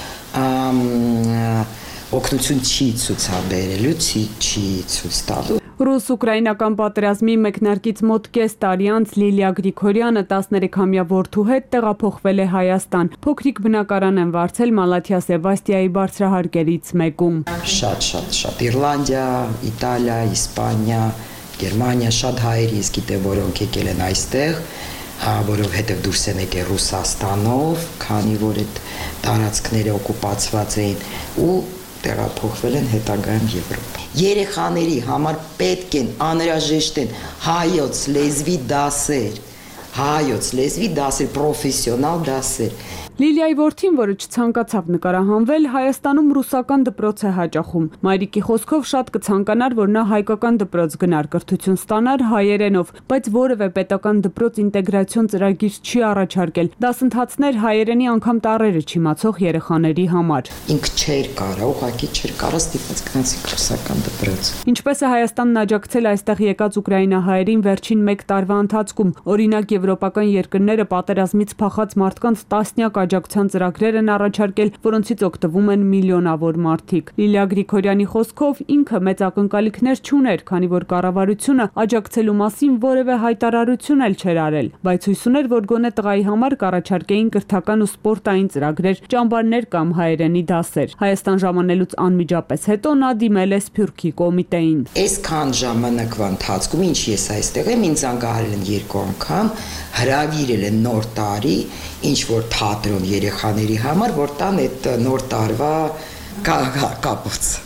Speaker 13: օգնություն չի ցուցաբերելու, չի ցույց տալու։
Speaker 22: Ռուս-ուկրաինական պատերազմի մեկնարկից մոտ կես տարի անց Լիլիա Գրիգորյանը տասներեքամյա որդու հետ տեղափոխվել է Հայաստան։ Փոքրիկ բնակարան են վարձել Մալաթիա Սեբաստիայի բարձրահարկերից մեկում։
Speaker 13: Շատ, շատ, շատ։ Իռլանդիա, Իտալիա, Իսպանիա, Գերմանիա, շատ հայեր ես գիտեմ, որոնք եկել են այստեղ, որովհետև դուրս են եկել Ռուսաստանով, քանի որ այդ տարածքները օկուպացված էին ու տեղափոխվել են հետագայում Եվրոպա։ Երեխաների համար պետք են անհրաժեշտ են հայոց լեզվի դասեր, հայոց լեզվի դասեր, պրոֆեսիոնալ դասեր։
Speaker 22: Լիլիայի որդին, որը չցանկացավ նկարահանվել, Հայաստանում ռուսական դպրոց է հաճախում։ Մայրիկի խոսքով շատ կցանկանար, որ նա հայկական դպրոց գնար, կրթություն ստանար հայերենով, բայց որևէ պետական դպրոց ինտեգրացիոն ծրագիր չի առաջարկել։ Դասընթացներ հայերենի անգամ տառերը չիմացող երեխաների համար։
Speaker 13: Ինքը չէր կարա, ուղղակի չէր կարա, ստիպված գնացի ռուսական դպրոց։
Speaker 22: Ինչպես է Հայաստանն աջակցել այստեղ եկած ուկրաինահայերին վերջին մեկ տարվա ընթացքում, օրինակ եվրոպական երկրները պատերազմից փախած մարդկանց տասնյակ աջակցության ծրագրեր են առաջարկել, որոնցից օգտվում են միլիոնավոր մարդիկ։ Լիլիա Գրիգորյանի խոսքով ինքը մեծ ակնկալիքներ չուներ, քանի որ կառավարությունը աջակցելու մասին որևէ հայտարարություն էլ չէր արել, բայց հույս ուներ, որ գոնե տղայի համար կառաջարկեին կրթական ու սպորտային ծրագրեր, ճամբարներ կամ հայերենի դասեր։ Հայաստան ժամանելուց անմիջապես հետո նա դիմել է Սփյուռքի կոմիտեին։
Speaker 13: Այսքան ժամանակվա ընթացքում ինչ ես այստեղ եմ, ինձ անգարել են երկու անգամ, հրավիրել են նոր տարի, ինչ որ թատրոն երեխաների համար, որ տան այդ նոր տարվա կապոց։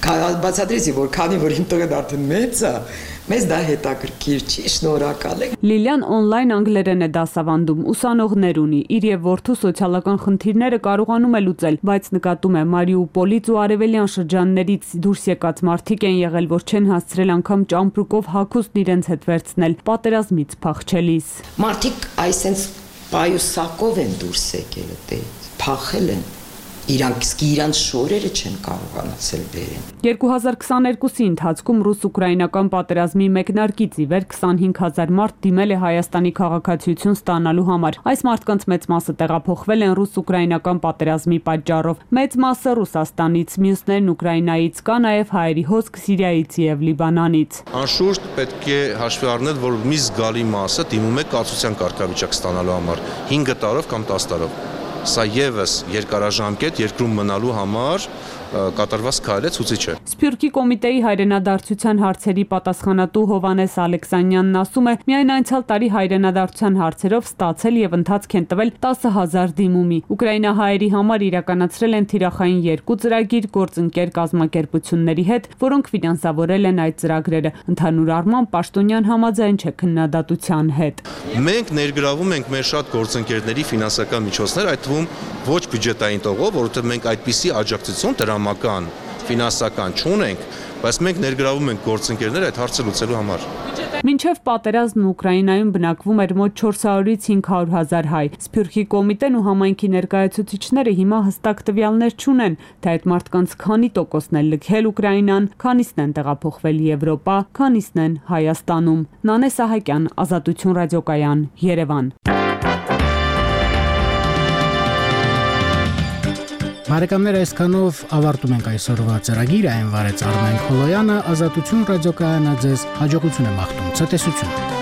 Speaker 13: Բացատրեցի, որ քանի որ իմ տղեն արդեն մեծ է, մեզ դա հետաքրքիր չի, շնորհակալ ենք։
Speaker 22: Լիլիան օնլայն անգլերեն է դասավանդում, ուսանողներ ունի, իր եւ որդու սոցիալական խնդիրները կարողանում է լուծել, բայց նկատում է Մարիուպոլից ու արևելյան շրջաններից դուրս եկած մարդիկ են եղել, որ չեն հասցրել անգամ ճամպրուկով հագուստն իրենց հետ վերցնել, պատերազմից փախչելիս։
Speaker 13: Մարդիկ այսենց պայուսակով են դուրս եկել, դե փախել են։ Իրանք սկի իրանց շորերը չեն կարողանացել բերեն։
Speaker 22: երկու հազար քսաներկուսի ընթացքում ռուս-ուկրաինական պատերազմի մեկնարկից ի վեր քսանհինգ հազար մարդ դիմել է Հայաստանի քաղաքացիություն ստանալու համար։ Այս մարդկանց մեծ մասը տեղափոխվել են ռուս-ուկրաինական պատերազմի պատճառով։ Մեծ մասը Ռուսաստանից, մյուսներն Ուկրաինայից, կա նաև հայերի հոսք Սիրիայից եւ Լիբանանից։
Speaker 14: Անշուշտ պետք է հաշվի առնել, որ մի զգալի մասը դիմում է կացության կարգավիճակ ստանալու համար հինգ տարով կամ տասը տարով։ Սա եւս երկարաժամկետ երկրում մնալու համար կատարված քայլ է, ցուցիչ է։
Speaker 22: Սփյուռքի կոմիտեի հայրենադարձության հարցերի պատասխանատու Հովանես Ալեքսանյանն ասում է, միայն անցյալ տարի հայրենադարձության հարցերով ստացել եւ ընթացք են տվել տասը հազար դիմումի։ Ուկրաինահայերի համար իրականացրել են թիրախային երկու ծրագիր գործընկեր կազմակերպությունների հետ, որոնք ֆինանսավորել են այդ ծրագրերը։ Ընդհանուր առմամբ պաշտոնյան համաձայն չէ քննադատության հետ։
Speaker 14: Մենք ներգրավում ենք մեր շատ գործընկերների ֆինանսական միջոցներ, այդ թվում ոչ բյուջետային տողով, որովհետև մենք այդպիսի աջակցություն դրամական, ֆինանսական չունենք, բայց մենք ներգրավում ենք գործընկերներ այդ հարցը լուծելու համար։
Speaker 22: Մինչև պատերազմն Ուկրաինայում բնակվում էր մոտ չորս հարյուրից հինգ հարյուր հազար հայ։ Սփյուռքի կոմիտեն ու համայնքի ներկայացուցիչները հիմա հստակ տվյալներ չունեն, թե այդ մարդկանց քանի տոկոսն է լքել Ուկրաինան, քանիսն են տեղափոխվել Եվրոպա, քանիսն են Հայաստանում։ Նանե Սահակյան, Ազատություն ռադիոկայան, Երևան։
Speaker 1: Բարեկամներ, այսքանով ավարտում ենք այսօրվա ծրագիրը, այն վարեց Արմեն Խոլոյանը, Ազատություն ռադիոկայանը ձեզ հաջողություն է մաղթում, ցտեսություն։